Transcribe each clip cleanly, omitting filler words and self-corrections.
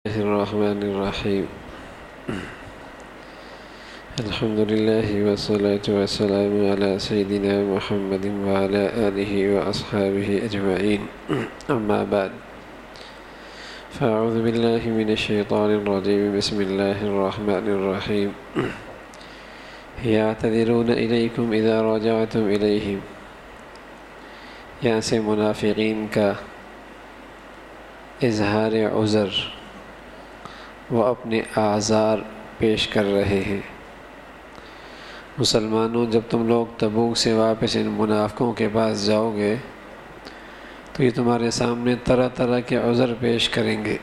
الله الرحمن الرحيم. الحمد لله والصلاة والسلام على سيدنا محمد وعلى آله وأصحابه أجمعين. أما بعد، فأعوذ بالله من الشيطان الرجيم. بسم الله الرحمن الرحيم. يعتذرون إليكم إذا رجعتم إليهم. یہاں سے منافقین کا اظہار عذر، وہ اپنے اعذار پیش کر رہے ہیں۔ مسلمانوں، جب تم لوگ تبوک سے واپس ان منافقوں کے پاس جاؤ گے تو یہ تمہارے سامنے طرح طرح کے عذر پیش کریں گے۔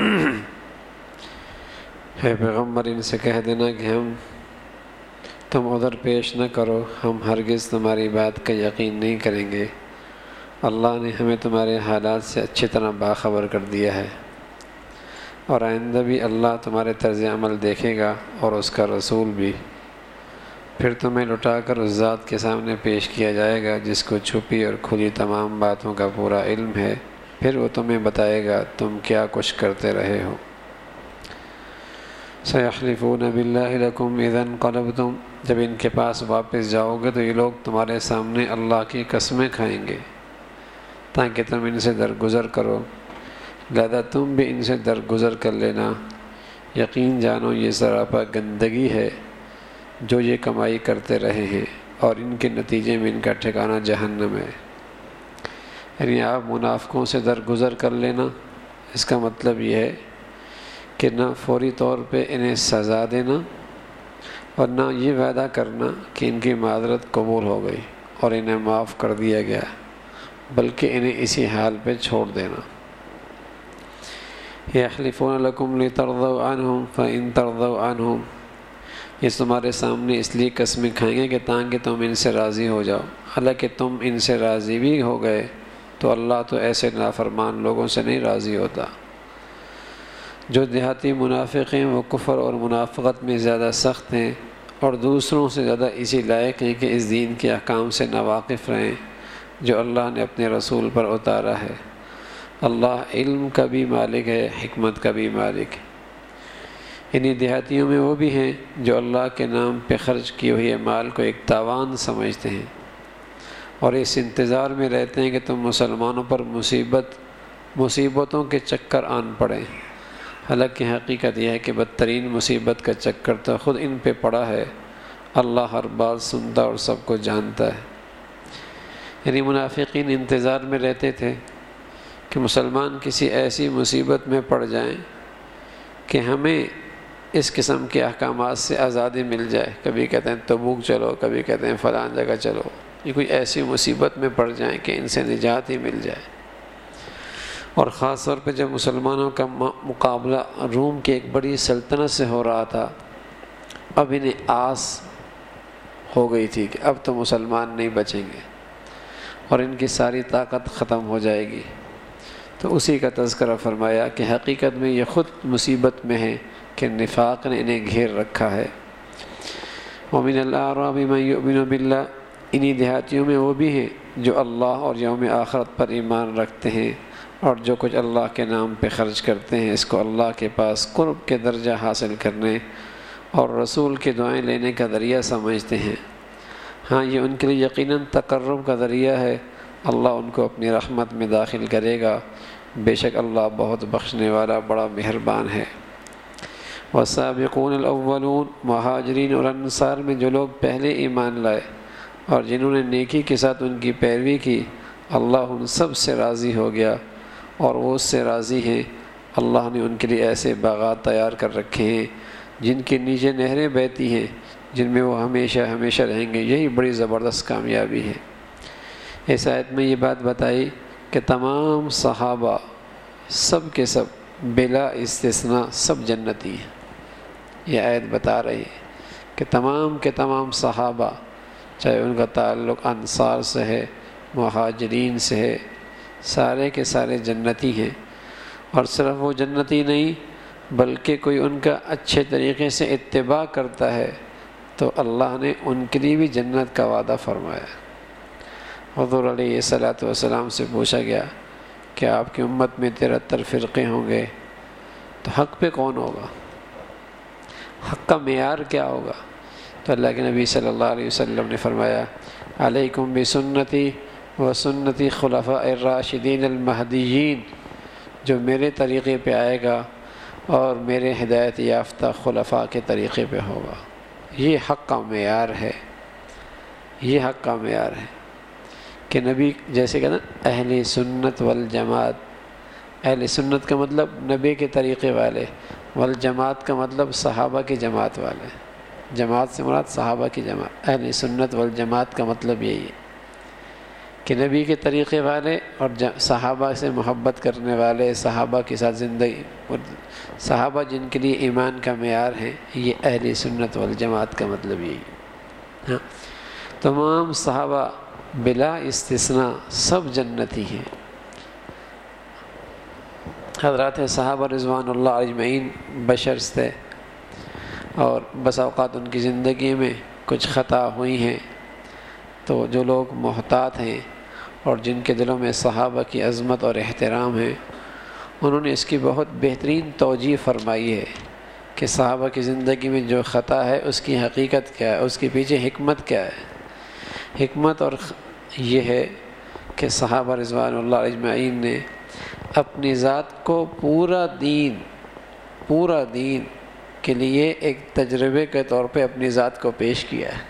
ہے پیغمبر، ان سے کہہ دینا کہ تم عذر پیش نہ کرو، ہم ہرگز تمہاری بات کا یقین نہیں کریں گے۔ اللہ نے ہمیں تمہارے حالات سے اچھی طرح باخبر کر دیا ہے، اور آئندہ بھی اللہ تمہارے طرز عمل دیکھے گا اور اس کا رسول بھی۔ پھر تمہیں لٹا کر اس ذات کے سامنے پیش کیا جائے گا جس کو چھپی اور کھلی تمام باتوں کا پورا علم ہے۔ پھر وہ تمہیں بتائے گا تم کیا کچھ کرتے رہے ہو۔ سَيَحْلِفُونَ بِاللَّهِ لَكُمْ إِذَا انقلبتم، جب ان کے پاس واپس جاؤ گے تو یہ لوگ تمہارے سامنے اللہ کی قسمیں کھائیں گے تاکہ تم ان سے درگزر کرو، لہذا تم بھی ان سے درگزر کر لینا۔ یقین جانو یہ سراپا گندگی ہے جو یہ کمائی کرتے رہے ہیں، اور ان کے نتیجے میں ان کا ٹھکانہ جہنم ہے۔ یعنی آپ منافقوں سے درگزر کر لینا، اس کا مطلب یہ ہے کہ نہ فوری طور پہ انہیں سزا دینا اور نہ یہ وعدہ کرنا کہ ان کی معذرت قبول ہو گئی اور انہیں معاف کر دیا گیا، بلکہ انہیں اسی حال پہ چھوڑ دینا۔ یحلفون لکم لترضوا عنہم فإن ترضوا عنہم، یہ تمہارے سامنے اس لیے قسمیں کھائیں گے کہ تاکہ تم ان سے راضی ہو جاؤ۔ حالانکہ تم ان سے راضی بھی ہو گئے تو اللہ تو ایسے نافرمان لوگوں سے نہیں راضی ہوتا۔ جو دیہاتی منافق ہیں وہ کفر اور منافقت میں زیادہ سخت ہیں اور دوسروں سے زیادہ اسی لائق ہیں کہ اس دین کے احکام سے ناواقف رہیں جو اللہ نے اپنے رسول پر اتارا ہے۔ اللہ علم کا بھی مالک ہے، حکمت کا بھی مالک ہے۔ انہی دیہاتیوں میں وہ بھی ہیں جو اللہ کے نام پہ خرچ کیے ہوئے مال کو ایک تاوان سمجھتے ہیں اور اس انتظار میں رہتے ہیں کہ تم مسلمانوں پر مصیبتوں کے چکر آن پڑیں۔ حالانکہ حقیقت یہ ہے کہ بدترین مصیبت کا چکر تو خود ان پہ پڑا ہے۔ اللہ ہر بات سنتا اور سب کو جانتا ہے۔ یعنی منافقین انتظار میں رہتے تھے کہ مسلمان کسی ایسی مصیبت میں پڑ جائیں کہ ہمیں اس قسم کے احکامات سے آزادی مل جائے۔ کبھی کہتے ہیں تبوک چلو، کبھی کہتے ہیں فلاں جگہ چلو۔ یہ کوئی ایسی مصیبت میں پڑ جائیں کہ ان سے نجات ہی مل جائے۔ اور خاص طور پہ جب مسلمانوں کا مقابلہ روم کی ایک بڑی سلطنت سے ہو رہا تھا، اب انہیں آس ہو گئی تھی کہ اب تو مسلمان نہیں بچیں گے اور ان کی ساری طاقت ختم ہو جائے گی۔ تو اسی کا تذکرہ فرمایا کہ حقیقت میں یہ خود مصیبت میں ہے کہ نفاق نے انہیں گھیر رکھا ہے۔ وَمِنَ الْأَعْرَابِ مَن يُؤْمِنُ بِاللَّهِ، انہی دیہاتیوں میں وہ بھی ہیں جو اللہ اور یوم آخرت پر ایمان رکھتے ہیں اور جو کچھ اللہ کے نام پہ خرچ کرتے ہیں اس کو اللہ کے پاس قرب کے درجہ حاصل کرنے اور رسول کی دعائیں لینے کا ذریعہ سمجھتے ہیں۔ ہاں، یہ ان کے لیے یقیناً تقرب کا ذریعہ ہے۔ اللہ ان کو اپنی رحمت میں داخل کرے گا، بے شک اللہ بہت بخشنے والا بڑا مہربان ہے۔ والسابقون الاولون، مہاجرین اور انصار میں جو لوگ پہلے ایمان لائے اور جنہوں نے نیکی کے ساتھ ان کی پیروی کی، اللہ ان سب سے راضی ہو گیا اور وہ اس سے راضی ہیں۔ اللہ نے ان کے لیے ایسے باغات تیار کر رکھے ہیں جن کے نیچے نہریں بہتی ہیں، جن میں وہ ہمیشہ ہمیشہ رہیں گے۔ یہی بڑی زبردست کامیابی ہے۔ اس آیت میں یہ بات بتائی کہ تمام صحابہ سب کے سب بلا استثناء سب جنتی ہیں۔ یہ آیت بتا رہی ہے کہ تمام کے تمام صحابہ، چاہے ان کا تعلق انصار سے ہے، مہاجرین سے ہے، سارے کے سارے جنتی ہیں۔ اور صرف وہ جنتی نہیں بلکہ کوئی ان کا اچھے طریقے سے اتباع کرتا ہے تو اللہ نے ان کے لیے بھی جنت کا وعدہ فرمایا۔ حضور علیہ السلام سے پوچھا گیا کہ آپ کی امت میں 73 فرقے ہوں گے، تو حق پہ کون ہوگا؟ حق کا معیار کیا ہوگا؟ تو اللہ کے نبی صلی اللہ علیہ وسلم نے فرمایا علیکم بسنتی و سنتی خلفاء الراشدین المہدیین، جو میرے طریقے پہ آئے گا اور میرے ہدایت یافتہ خلفاء کے طریقے پہ ہوگا۔ یہ حق کا معیار ہے، یہ حق کا معیار ہے کہ نبی جیسے کہ نا اہل سنت والجماعت، اہل سنت کا مطلب نبی کے طریقے والے، والجماعت کا مطلب صحابہ کی جماعت والے، جماعت سے مراد صحابہ کی جماعت، اہل سنت والجماعت کا مطلب یہی ہے کہ نبی کے طریقے والے اور صحابہ سے محبت کرنے والے، صحابہ کے ساتھ زندگی، صحابہ جن کے لیے ایمان کا معیار ہے، یہ اہل سنت والجماعت کا مطلب یہی ہے۔ ہاں، تمام صحابہ بلا استثناء سب جنتی ہیں۔ حضرات صحابہ رضوان اللہ اجمعین بشر تھے، اور بس اوقات ان کی زندگی میں کچھ خطا ہوئی ہیں، تو جو لوگ محتاط ہیں اور جن کے دلوں میں صحابہ کی عظمت اور احترام ہے، انہوں نے اس کی بہت بہترین توجیہ فرمائی ہے کہ صحابہ کی زندگی میں جو خطا ہے اس کی حقیقت کیا ہے، اس کے پیچھے حکمت کیا ہے۔ حکمت اور یہ ہے کہ صحابہ رضوان اللہ اجمعین نے اپنی ذات کو پورا دین کے لیے ایک تجربے کے طور پہ اپنی ذات کو پیش کیا ہے،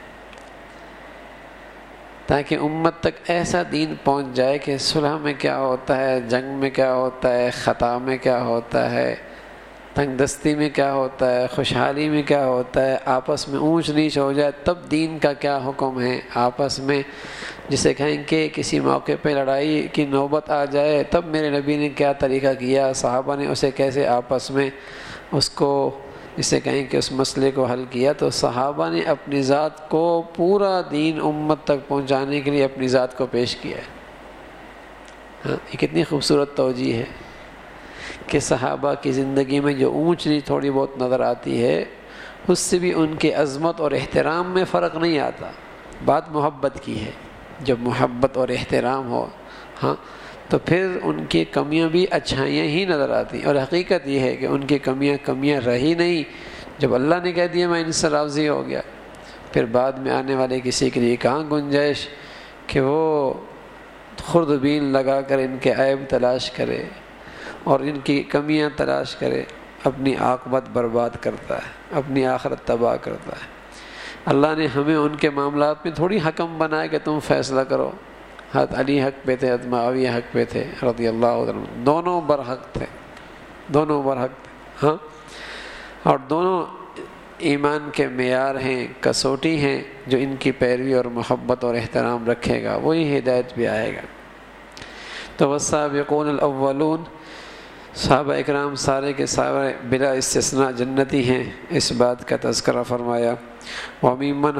تاکہ امت تک ایسا دین پہنچ جائے کہ صلح میں کیا ہوتا ہے، جنگ میں کیا ہوتا ہے، خطا میں کیا ہوتا ہے، تنگ دستی میں کیا ہوتا ہے، خوشحالی میں کیا ہوتا ہے، آپس میں اونچ نیچ ہو جائے تب دین کا کیا حکم ہے، آپس میں جسے کہیں کہ کسی موقع پہ لڑائی کی نوبت آ جائے تب میرے نبی نے کیا طریقہ کیا، صحابہ نے اسے کیسے آپس میں اس کو جسے کہیں کہ اس مسئلے کو حل کیا۔ تو صحابہ نے اپنی ذات کو پورا دین امت تک پہنچانے کے لیے اپنی ذات کو پیش کیا ہے۔ ہاں، یہ کتنی خوبصورت توجیہ ہے کہ صحابہ کی زندگی میں جو اونچ نیچ تھوڑی بہت نظر آتی ہے، اس سے بھی ان کے عظمت اور احترام میں فرق نہیں آتا۔ بات محبت کی ہے، جب محبت اور احترام ہو ہاں تو پھر ان کی کمیاں بھی اچھائیاں ہی نظر آتی ہیں، اور حقیقت یہ ہے کہ ان کی کمیاں رہی نہیں۔ جب اللہ نے کہہ دیا میں ان سے راضی ہو گیا، پھر بعد میں آنے والے کسی کے لیے کہاں گنجائش کہ وہ خوردبین لگا کر ان کے عیب تلاش کرے اور ان کی کمیاں تلاش کرے، اپنی عاقبت برباد کرتا ہے، اپنی آخرت تباہ کرتا ہے۔ اللہ نے ہمیں ان کے معاملات میں تھوڑی حکم بنایا کہ تم فیصلہ کرو۔ حضرت علی حق پہ تھے، حضرت معاویہ حق پہ تھے رضی اللہ عنہ، دونوں برحق تھے، دونوں برحق تھے ہاں، اور دونوں ایمان کے معیار ہیں، کسوٹی ہیں، جو ان کی پیروی اور محبت اور احترام رکھے گا وہی ہدایت بھی آئے گا۔ تو والسابقون الاولون، صحابہ اکرام سارے کے سارے بلا استثناء جنتی ہیں، اس بات کا تذکرہ فرمایا۔ وَمِمَّنْ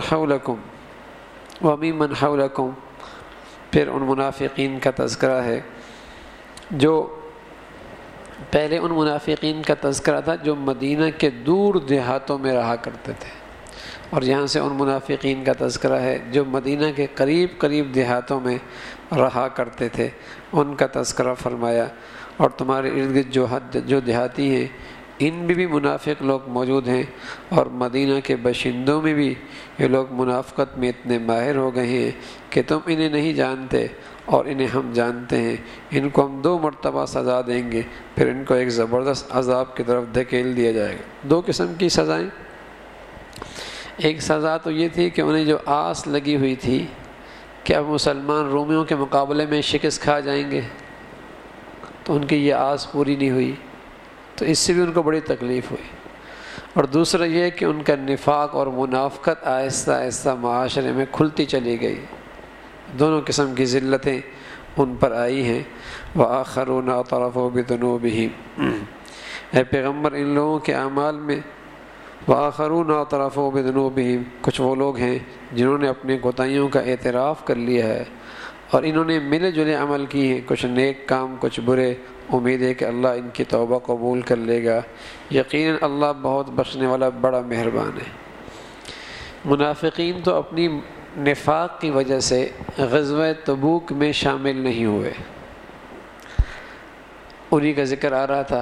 حَوْلَكُمْ، پھر ان منافقین کا تذکرہ ہے جو پہلے ان منافقین کا تذکرہ تھا جو مدینہ کے دور دیہاتوں میں رہا کرتے تھے، اور یہاں سے ان منافقین کا تذکرہ ہے جو مدینہ کے قریب دیہاتوں میں رہا کرتے تھے، ان کا تذکرہ فرمایا۔ اور تمہارے ارد گرد جو دیہاتی ہیں ان میں بھی منافق لوگ موجود ہیں، اور مدینہ کے باشندوں میں بھی یہ لوگ منافقت میں اتنے ماہر ہو گئے ہیں کہ تم انہیں نہیں جانتے اور انہیں ہم جانتے ہیں۔ ان کو ہم 2 مرتبہ سزا دیں گے، پھر ان کو ایک زبردست عذاب کی طرف دھکیل دیا جائے گا۔ 2 قسم کی سزائیں، ایک سزا تو یہ تھی کہ انہیں جو آس لگی ہوئی تھی کہ اب مسلمان رومیوں کے مقابلے میں شکست کھا جائیں گے، تو ان کی یہ آس پوری نہیں ہوئی، تو اس سے بھی ان کو بڑی تکلیف ہوئی۔ اور دوسرا یہ کہ ان کا نفاق اور منافقت آہستہ آہستہ معاشرے میں کھلتی چلی گئی، دونوں قسم کی ذلتیں ان پر آئی ہیں۔ وآخرون اعترفوا بذنوبہم، اے پیغمبر ان لوگوں کے اعمال میں وآخرون اعترفوا بذنوبہم، کچھ وہ لوگ ہیں جنہوں نے اپنی کوتاہیوں کا اعتراف کر لیا ہے اور انہوں نے ملے جلے عمل کیے ہیں، کچھ نیک کام کچھ برے، امید ہے کہ اللہ ان کی توبہ قبول کر لے گا، یقیناً اللہ بہت بخشنے والا بڑا مہربان ہے۔ منافقین تو اپنی نفاق کی وجہ سے غزوہ تبوک میں شامل نہیں ہوئے، انہی کا ذکر آ رہا تھا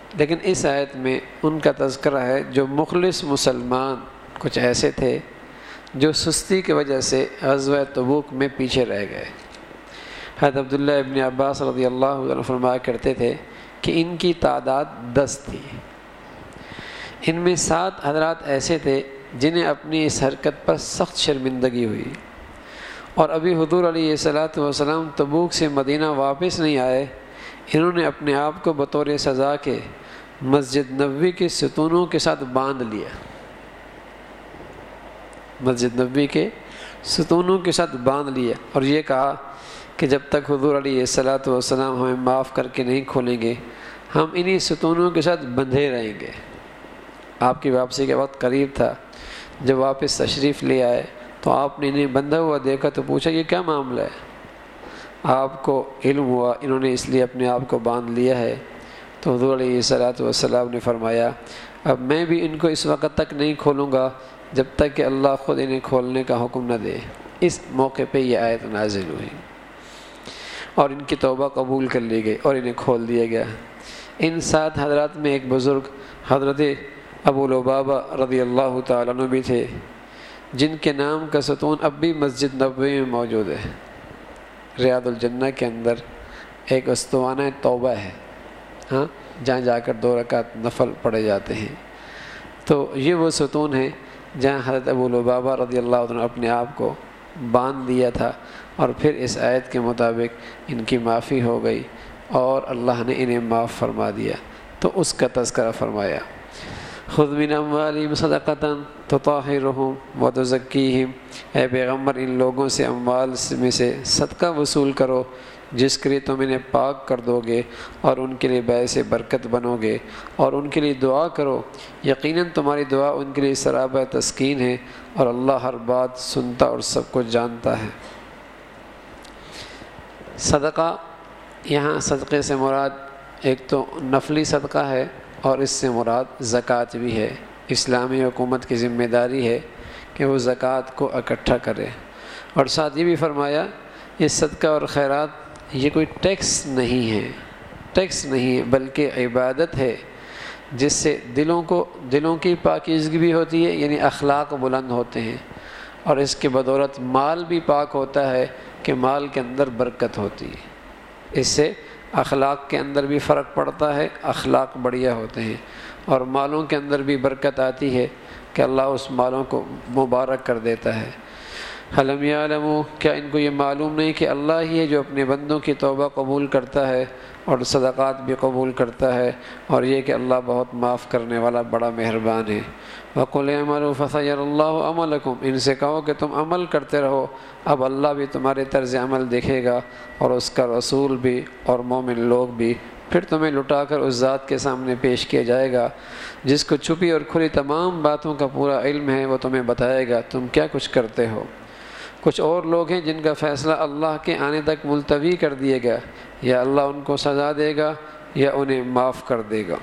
لیکن اس آیت میں ان کا تذکرہ ہے جو مخلص مسلمان کچھ ایسے تھے جو سستی کی وجہ سے غزوہ تبوک میں پیچھے رہ گئے۔ حضرت عبداللہ ابن عباس رضی اللہ عنہ فرمایا کرتے تھے کہ ان کی تعداد 10 تھی۔ ان میں 7 حضرات ایسے تھے جنہیں اپنی اس حرکت پر سخت شرمندگی ہوئی، اور ابھی حضور علیہ الصلوۃ والسلام تبوک سے مدینہ واپس نہیں آئے، انہوں نے اپنے آپ کو بطور سزا کے مسجد نبوی کے ستونوں کے ساتھ باندھ لیا، مسجد نبوی کے ستونوں کے ساتھ باندھ لیا، اور یہ کہا کہ جب تک حضور علیہ الصلوۃ والسلام ہمیں معاف کر کے نہیں کھولیں گے ہم انہی ستونوں کے ساتھ بندھے رہیں گے۔ آپ کی واپسی کا وقت قریب تھا، جب واپس تشریف لے آئے تو آپ نے انہیں بندھا ہوا دیکھا تو پوچھا یہ کیا معاملہ ہے؟ آپ کو علم ہوا انہوں نے اس لیے اپنے آپ کو باندھ لیا ہے، تو حضور علیہ الصلوۃ والسلام نے فرمایا اب میں بھی ان کو اس وقت تک نہیں کھولوں گا جب تک کہ اللہ خود انہیں کھولنے کا حکم نہ دے۔ اس موقع پہ یہ آیت نازل ہوئی اور ان کی توبہ قبول کر لی گئی اور انہیں کھول دیا گیا۔ ان 7 حضرات میں ایک بزرگ حضرت ابو لبابہ رضی اللہ تعالیٰ عنہ بھی تھے، جن کے نام کا ستون اب بھی مسجد نبوی میں موجود ہے۔ ریاض الجنہ کے اندر ایک استوانہ توبہ ہے، ہاں، جہاں جا کر 2 رکعت نفل پڑھے جاتے ہیں۔ تو یہ وہ ستون ہے جہاں حضرت ابو لبابہ رضی اللہ عنہ اپنے آپ کو باندھ دیا تھا، اور پھر اس آیت کے مطابق ان کی معافی ہو گئی اور اللہ نے انہیں معاف فرما دیا، تو اس کا تذکرہ فرمایا۔ خذ من اموالہم صدقۃ تطہرہم وتزکیہم، اے پیغمبر ان لوگوں سے اموال میں سے صدقہ وصول کرو جس کے لیے تم انہیں پاک کر دو گے اور ان کے لیے باعث برکت بنو گے، اور ان کے لیے دعا کرو، یقیناً تمہاری دعا ان کے لیے سرابہ تسکین ہے، اور اللہ ہر بات سنتا اور سب کچھ جانتا ہے۔ صدقہ، یہاں صدقے سے مراد ایک تو نفلی صدقہ ہے اور اس سے مراد زکوٰۃ بھی ہے۔ اسلامی حکومت کی ذمہ داری ہے کہ وہ زکوٰۃ کو اکٹھا کرے، اور ساتھ یہ بھی فرمایا یہ صدقہ اور خیرات یہ کوئی ٹیکس نہیں ہے بلکہ عبادت ہے، جس سے دلوں کی پاکیزگی بھی ہوتی ہے، یعنی اخلاق بلند ہوتے ہیں، اور اس کے بدولت مال بھی پاک ہوتا ہے کہ مال کے اندر برکت ہوتی ہے۔ اس سے اخلاق کے اندر بھی فرق پڑتا ہے، اخلاق بڑھیا ہوتے ہیں، اور مالوں کے اندر بھی برکت آتی ہے کہ اللہ اس مالوں کو مبارک کر دیتا ہے۔ حلم یعلموا، کیا ان کو یہ معلوم نہیں کہ اللہ ہی ہے جو اپنے بندوں کی توبہ قبول کرتا ہے اور صدقات بھی قبول کرتا ہے، اور یہ کہ اللہ بہت معاف کرنے والا بڑا مہربان ہے۔ وَقُلْ اعْمَلُوا فَسَيَرَى اللَّهُ عَمَلَكُمْ، ان سے کہو کہ تم عمل کرتے رہو، اب اللہ بھی تمہارے طرز عمل دیکھے گا، اور اس کا رسول بھی اور مومن لوگ بھی، پھر تمہیں لٹا کر اس ذات کے سامنے پیش کیا جائے گا جس کو چھپی اور کھلی تمام باتوں کا پورا علم ہے، وہ تمہیں بتائے گا تم کیا کچھ کرتے ہو۔ کچھ اور لوگ ہیں جن کا فیصلہ اللہ کے آنے تک ملتوی کر دیے گا، یا اللہ ان کو سزا دے گا یا انہیں معاف کر دے گا۔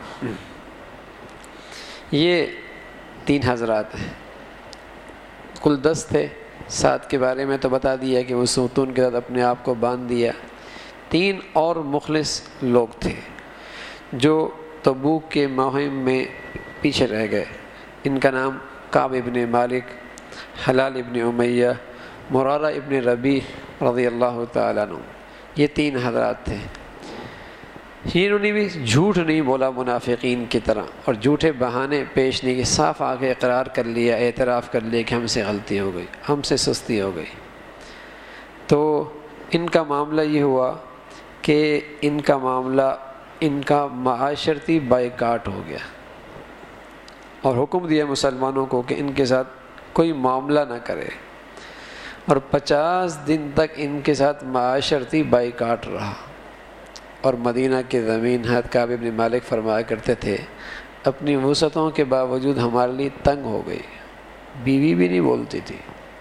یہ 3 حضرات ہیں، کل 10 تھے، 7 کے بارے میں تو بتا دیا کہ وہ ستون کے ساتھ اپنے آپ کو باندھ دیا۔ 3 اور مخلص لوگ تھے جو تبوک کے مہم میں پیچھے رہ گئے۔ ان کا نام کعب ابن مالک، حلال ابن امیہ، مرارہ ابن ربیع رضی اللہ تعالیٰ عنہ، یہ 3 حضرات تھے۔ انہوں نے بھی جھوٹ نہیں بولا منافقین کی طرح، اور جھوٹے بہانے پیش نہیں، کہ صاف آ کے اقرار کر لیا، اعتراف کر لیا کہ ہم سے غلطی ہو گئی، ہم سے سستی ہو گئی۔ تو ان کا معاملہ یہ ہوا کہ ان کا معاشرتی بائیکاٹ ہو گیا، اور حکم دیا مسلمانوں کو کہ ان کے ساتھ کوئی معاملہ نہ کرے، اور 50 دن تک ان کے ساتھ معاشرتی بائیکاٹ رہا۔ اور مدینہ کی زمین حضرت کعب ابن مالک فرمایا کرتے تھے اپنی وسعتوں کے باوجود ہمارے لیے تنگ ہو گئی، بیوی بھی نہیں بولتی تھی،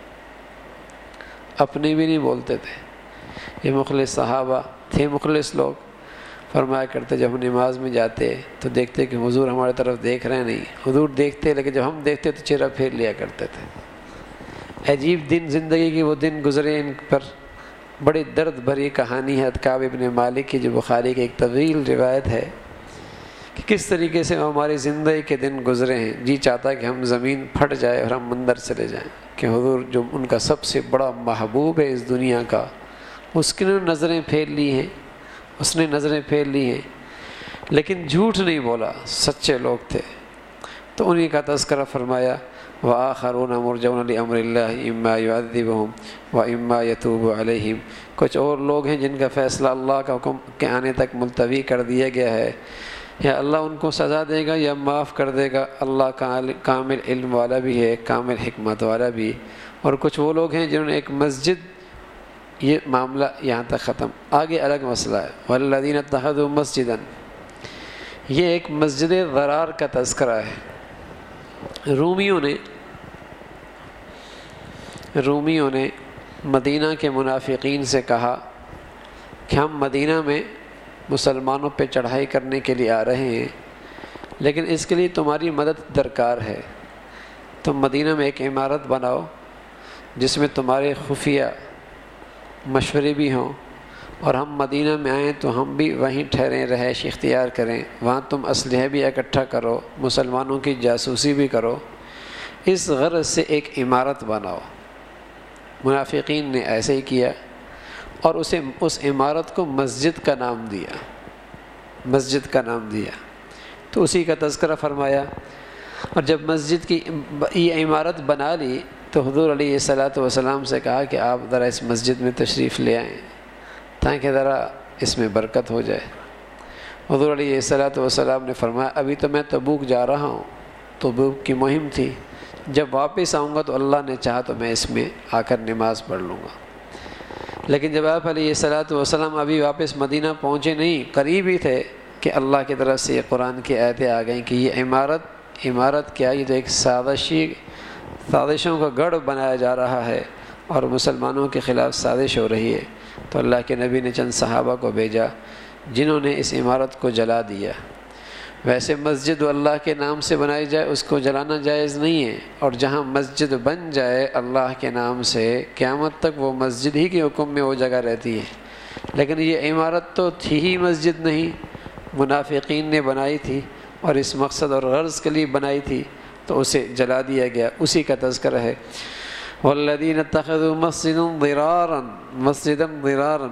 اپنے بھی نہیں بولتے تھے۔ یہ مخلص صحابہ تھے، مخلص لوگ، فرمایا کرتے جب ہم نماز میں جاتے تو دیکھتے کہ حضور ہمارے طرف دیکھ رہے نہیں، حضور دیکھتے لیکن جب ہم دیکھتے تو چہرہ پھیر لیا کرتے تھے۔ عجیب دن زندگی کے وہ دن گزرے ان پر، بڑی درد بھری کہانی ہے کعب ابن مالک کی، جو بخاری کی ایک طویل روایت ہے کہ کس طریقے سے ہماری زندگی کے دن گزرے ہیں. جی چاہتا ہے کہ ہم زمین پھٹ جائے اور ہم اندر چلے جائیں کہ حضور جو ان کا سب سے بڑا محبوب ہے اس دنیا کا، اس کی نظریں پھیر لی ہیں، اس نے نظریں پھیر لی ہیں، لیکن جھوٹ نہیں بولا، سچے لوگ تھے. تو انہی کا تذکرہ فرمایا وآخرون مرجون لأمر اللہ اما یعذبہم و اما یتوب علیہم. کچھ اور لوگ ہیں جن کا فیصلہ اللہ کا حکم کے آنے تک ملتوی کر دیا گیا ہے، یا اللہ ان کو سزا دے گا یا معاف کر دے گا. اللہ کامل علم والا بھی ہے، کامل حکمت والا بھی. اور کچھ وہ لوگ ہیں جنہوں نے ایک مسجد، یہ معاملہ یہاں تک ختم. آگے الگ مسئلہ ہے والذین اتخذوا مسجدا، یہ ایک مسجد ضرار کا تذکرہ ہے. رومیوں نے مدینہ کے منافقین سے کہا کہ ہم مدینہ میں مسلمانوں پہ چڑھائی کرنے کے لیے آ رہے ہیں، لیکن اس کے لیے تمہاری مدد درکار ہے. تم مدینہ میں ایک عمارت بناؤ جس میں تمہارے خفیہ مشورے بھی ہوں، اور ہم مدینہ میں آئیں تو ہم بھی وہیں ٹھہریں، رہائش اختیار کریں. وہاں تم اسلحے بھی اکٹھا کرو، مسلمانوں کی جاسوسی بھی کرو. اس غرض سے ایک عمارت بناؤ. منافقین نے ایسے ہی کیا اور اس عمارت کو مسجد کا نام دیا. تو اسی کا تذکرہ فرمایا. اور جب مسجد کی یہ عمارت بنا لی تو حضور علیہ الصلوۃ والسلام سے کہا کہ آپ ذرا اس مسجد میں تشریف لے آئیں تاکہ ذرا اس میں برکت ہو جائے. حضور علیہ الصلوۃ والسلام نے فرمایا ابھی تو میں تبوک جا رہا ہوں، تبوک کی مہم تھی، جب واپس آؤں گا تو اللہ نے چاہا تو میں اس میں آ کر نماز پڑھ لوں گا. لیکن جب آپ علیہ الصلوۃ والسلام ابھی واپس مدینہ پہنچے نہیں، قریب ہی تھے کہ اللہ کی طرف سے یہ قرآن کی آیتیں آ گئیں کہ یہ عمارت کیا، یہ تو ایک سازشوں کا گڑھ بنایا جا رہا ہے اور مسلمانوں کے خلاف سازش ہو رہی ہے. تو اللہ کے نبی نے چند صحابہ کو بھیجا جنہوں نے اس عمارت کو جلا دیا. ویسے مسجد اللہ کے نام سے بنائی جائے اس کو جلانا جائز نہیں ہے، اور جہاں مسجد بن جائے اللہ کے نام سے قیامت تک وہ مسجد ہی کے حکم میں وہ جگہ رہتی ہے. لیکن یہ عمارت تو تھی ہی مسجد نہیں، منافقین نے بنائی تھی اور اس مقصد اور غرض کے لیے بنائی تھی، تو اسے جلا دیا گیا. اسی کا تذکرہ ہے والذین اتخذوا مسجدا ضرارا.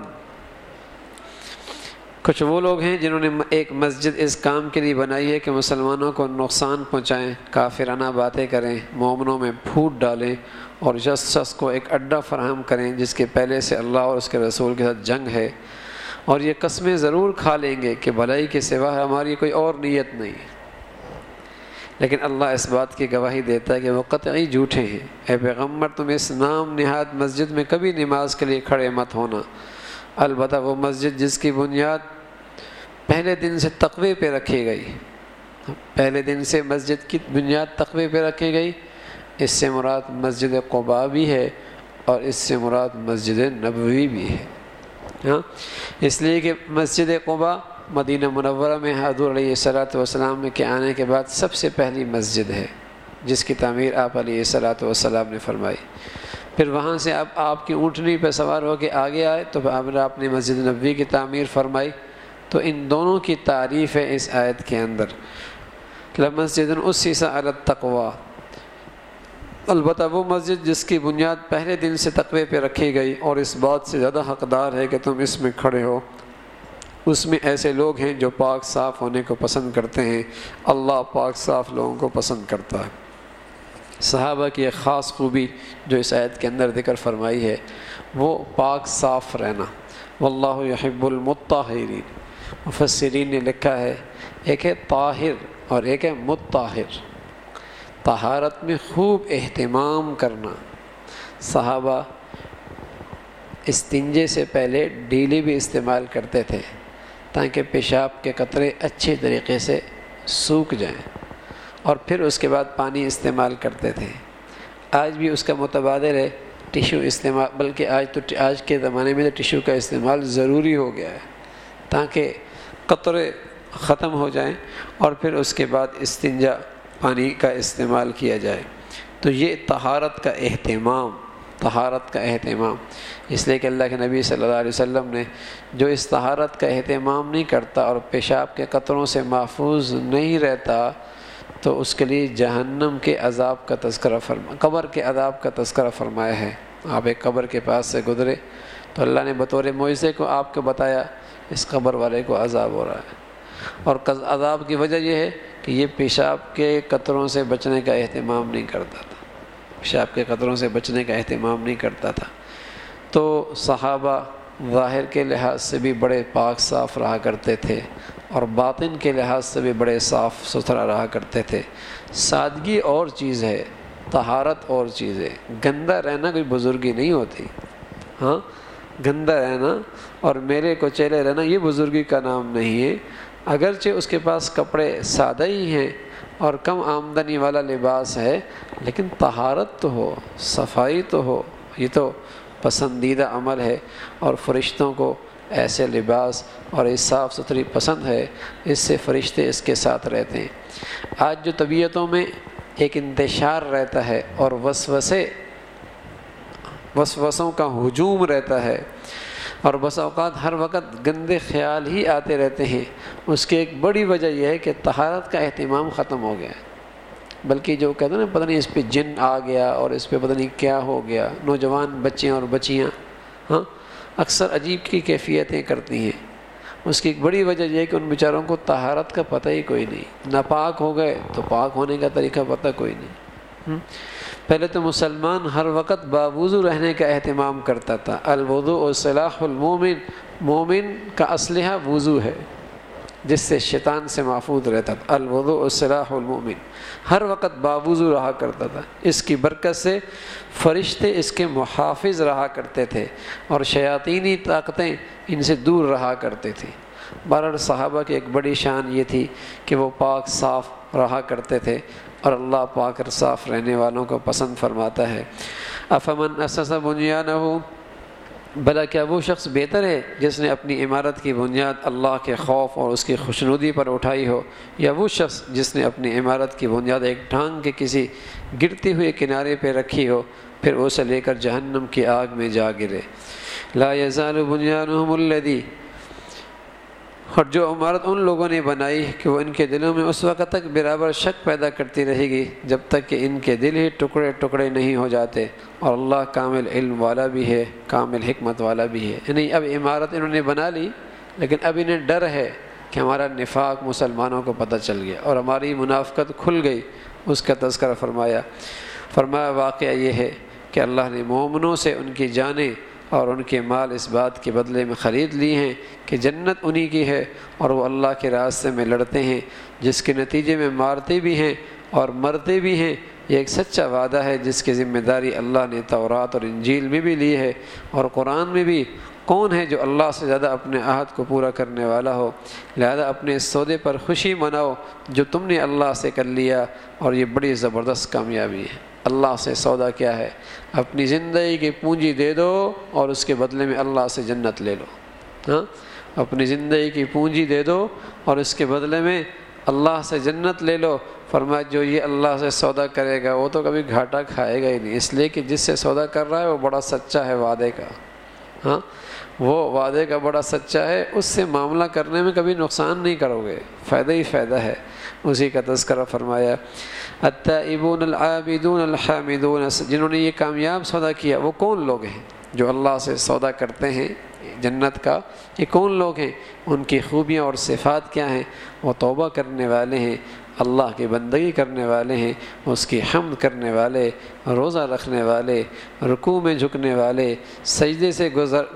کچھ وہ لوگ ہیں جنہوں نے ایک مسجد اس کام کے لیے بنائی ہے کہ مسلمانوں کو نقصان پہنچائیں، کافرانہ باتیں کریں، مومنوں میں پھوٹ ڈالیں اور شخص کو ایک اڈہ فراہم کریں جس کے پہلے سے اللہ اور اس کے رسول کے ساتھ جنگ ہے، اور یہ قسمیں ضرور کھا لیں گے کہ بھلائی کے سوا ہماری کوئی اور نیت نہیں. لیکن اللہ اس بات کی گواہی دیتا ہے کہ وہ قطعی جھوٹے ہیں. اے پیغمبر تم اس نام نہاد مسجد میں کبھی نماز کے لیے کھڑے مت ہونا. البتہ وہ مسجد جس کی بنیاد پہلے دن سے تقوی پہ رکھی گئی، پہلے دن سے مسجد کی بنیاد تقوی پہ رکھی گئی، اس سے مراد مسجد قباء بھی ہے اور اس سے مراد مسجد نبوی بھی ہے. ہاں، اس لیے کہ مسجد قباء مدینہ منورہ میں حضور علیہ الصلوۃ والسلام کے آنے کے بعد سب سے پہلی مسجد ہے جس کی تعمیر آپ علیہ الصلوۃ والسلام نے فرمائی. پھر وہاں سے آپ کی اونٹنی پہ سوار ہو کے آگے آئے تو آپ نے مسجد نبوی کی تعمیر فرمائی. تو ان دونوں کی تعریف ہے اس آیت کے اندر. لمسجد اسس علی التقوی، البتہ وہ مسجد جس کی بنیاد پہلے دن سے تقوی پہ رکھی گئی اور اس بات سے زیادہ حقدار ہے کہ تم اس میں کھڑے ہو. اس میں ایسے لوگ ہیں جو پاک صاف ہونے کو پسند کرتے ہیں. اللہ پاک صاف لوگوں کو پسند کرتا ہے. صحابہ کی ایک خاص خوبی جو اس آیت کے اندر ذکر فرمائی ہے وہ پاک صاف رہنا. واللہ یحب المطہرین. مفسرین نے لکھا ہے ایک ہے طاہر اور ایک ہے مطہر. طہارت میں خوب اہتمام کرنا. صحابہ استنجے سے پہلے ڈیلی بھی استعمال کرتے تھے تاکہ پیشاب کے قطرے اچھے طریقے سے سوکھ جائیں، اور پھر اس کے بعد پانی استعمال کرتے تھے. آج بھی اس کا متبادل ہے ٹیشو استعمال، بلکہ آج کے زمانے میں تو ٹیشو کا استعمال ضروری ہو گیا ہے تاکہ قطرے ختم ہو جائیں اور پھر اس کے بعد استنجا پانی کا استعمال کیا جائے. تو یہ طہارت کا اہتمام طہارت کا اہتمام، اس لیے کہ اللہ کے نبی صلی اللہ علیہ وسلم نے جو اس طہارت کا اہتمام نہیں کرتا اور پیشاب کے قطروں سے محفوظ نہیں رہتا تو اس کے لیے جہنم کے عذاب کا تذکرہ قبر کے عذاب کا تذکرہ فرمایا ہے۔ آپ ایک قبر کے پاس سے گزرے تو اللہ نے بطور معجزے کو آپ کو بتایا اس قبر والے کو عذاب ہو رہا ہے، اور عذاب کی وجہ یہ ہے کہ یہ پیشاب کے قطروں سے بچنے کا اہتمام نہیں کرتا تھا، پیشاب کے قطروں سے بچنے کا اہتمام نہیں کرتا تھا۔ تو صحابہ ظاہر کے لحاظ سے بھی بڑے پاک صاف رہا کرتے تھے اور باطن کے لحاظ سے بھی بڑے صاف ستھرا رہا کرتے تھے۔ سادگی اور چیز ہے، طہارت اور چیز ہے۔ گندہ رہنا کوئی بزرگی نہیں ہوتی، ہاں، گندہ رہنا اور میلے کوچیلے رہنا یہ بزرگی کا نام نہیں ہے۔ اگرچہ اس کے پاس کپڑے سادہ ہی ہیں اور کم آمدنی والا لباس ہے، لیکن طہارت تو ہو، صفائی تو ہو، یہ تو پسندیدہ عمل ہے، اور فرشتوں کو ایسے لباس اور اس صاف ستھری پسند ہے، اس سے فرشتے اس کے ساتھ رہتے ہیں۔ آج جو طبیعتوں میں ایک انتشار رہتا ہے اور وسوسوں کا ہجوم رہتا ہے، اور بس اوقات ہر وقت گندے خیال ہی آتے رہتے ہیں، اس کی ایک بڑی وجہ یہ ہے کہ طہارت کا اہتمام ختم ہو گیا ہے۔ بلکہ جو کہتے ہیں نا پتہ نہیں اس پہ جن آ گیا اور اس پہ پتہ نہیں کیا ہو گیا، نوجوان بچے اور بچیاں ہاں اکثر عجیب کی کیفیتیں کرتی ہیں۔ اس کی ایک بڑی وجہ یہ ہے کہ ان بیچاروں کو طہارت کا پتہ ہی کوئی نہیں، ناپاک ہو گئے تو پاک ہونے کا طریقہ پتہ کوئی نہیں۔ پہلے تو مسلمان ہر وقت باوضو رہنے کا اہتمام کرتا تھا۔ الوضوء سلاح المومن، مومن کا اسلحہ وضو ہے جس سے شیطان سے محفوظ رہتا تھا۔ الوضوء سلاح المومن، ہر وقت باوضو رہا کرتا تھا۔ اس کی برکت سے فرشتے اس کے محافظ رہا کرتے تھے اور شیاطینی طاقتیں ان سے دور رہا کرتے تھیں۔ بہرحال صحابہ کی ایک بڑی شان یہ تھی کہ وہ پاک صاف رہا کرتے تھے، اور اللہ پاک اور صاف رہنے والوں کو پسند فرماتا ہے۔ افمن اسس بنیانہ، بھلا کیا وہ شخص بہتر ہے جس نے اپنی عمارت کی بنیاد اللہ کے خوف اور اس کی خوشنودی پر اٹھائی ہو، یا وہ شخص جس نے اپنی عمارت کی بنیاد ایک ڈھانگ کے کسی گرتے ہوئے کنارے پہ رکھی ہو، پھر اسے لے کر جہنم کی آگ میں جا گرے۔ لا یزال بنیانہم الذی، اور جو عمارت ان لوگوں نے بنائی کہ وہ ان کے دلوں میں اس وقت تک برابر شک پیدا کرتی رہے گی جب تک کہ ان کے دل ہی ٹکڑے ٹکڑے نہیں ہو جاتے، اور اللہ کامل علم والا بھی ہے، کامل حکمت والا بھی ہے۔ یعنی اب عمارت انہوں نے بنا لی، لیکن اب انہیں ڈر ہے کہ ہمارا نفاق مسلمانوں کو پتہ چل گیا اور ہماری منافقت کھل گئی، اس کا تذکرہ فرمایا۔ واقعہ یہ ہے کہ اللہ نے مومنوں سے ان کی جانیں اور ان کے مال اس بات کے بدلے میں خرید لی ہیں کہ جنت انہی کی ہے، اور وہ اللہ کے راستے میں لڑتے ہیں جس کے نتیجے میں مارتے بھی ہیں اور مرتے بھی ہیں۔ یہ ایک سچا وعدہ ہے جس کی ذمہ داری اللہ نے تورات اور انجیل میں بھی لی ہے اور قرآن میں بھی۔ کون ہے جو اللہ سے زیادہ اپنے عہد کو پورا کرنے والا ہو؟ لہذا اپنے اس سودے پر خوشی مناؤ جو تم نے اللہ سے کر لیا، اور یہ بڑی زبردست کامیابی ہے۔ اللہ سے سودا کیا ہے؟ اپنی زندگی کی پونجی دے دو اور اس کے بدلے میں اللہ سے جنت لے لو۔ ہاں، اپنی زندگی کی پونجی دے دو اور اس کے بدلے میں اللہ سے جنت لے لو۔ فرمایا جو یہ اللہ سے سودا کرے گا وہ تو کبھی گھاٹا کھائے گا ہی نہیں، اس لیے کہ جس سے سودا کر رہا ہے وہ بڑا سچا ہے وعدے کا۔ ہاں، وہ وعدے کا بڑا سچا ہے، اس سے معاملہ کرنے میں کبھی نقصان نہیں کرو گے، فائدہ ہی فائدہ ہے۔ اسی کا تذکرہ فرمایا۔ التائبون العابدون الحامدون، جنہوں نے یہ کامیاب سودا کیا وہ کون لوگ ہیں؟ جو اللہ سے سودا کرتے ہیں جنت کا، یہ کون لوگ ہیں؟ ان کی خوبیاں اور صفات کیا ہیں؟ وہ توبہ کرنے والے ہیں، اللہ کی بندگی کرنے والے ہیں، اس کی حمد کرنے والے، روزہ رکھنے والے، رکوع میں جھکنے والے، سجدے سے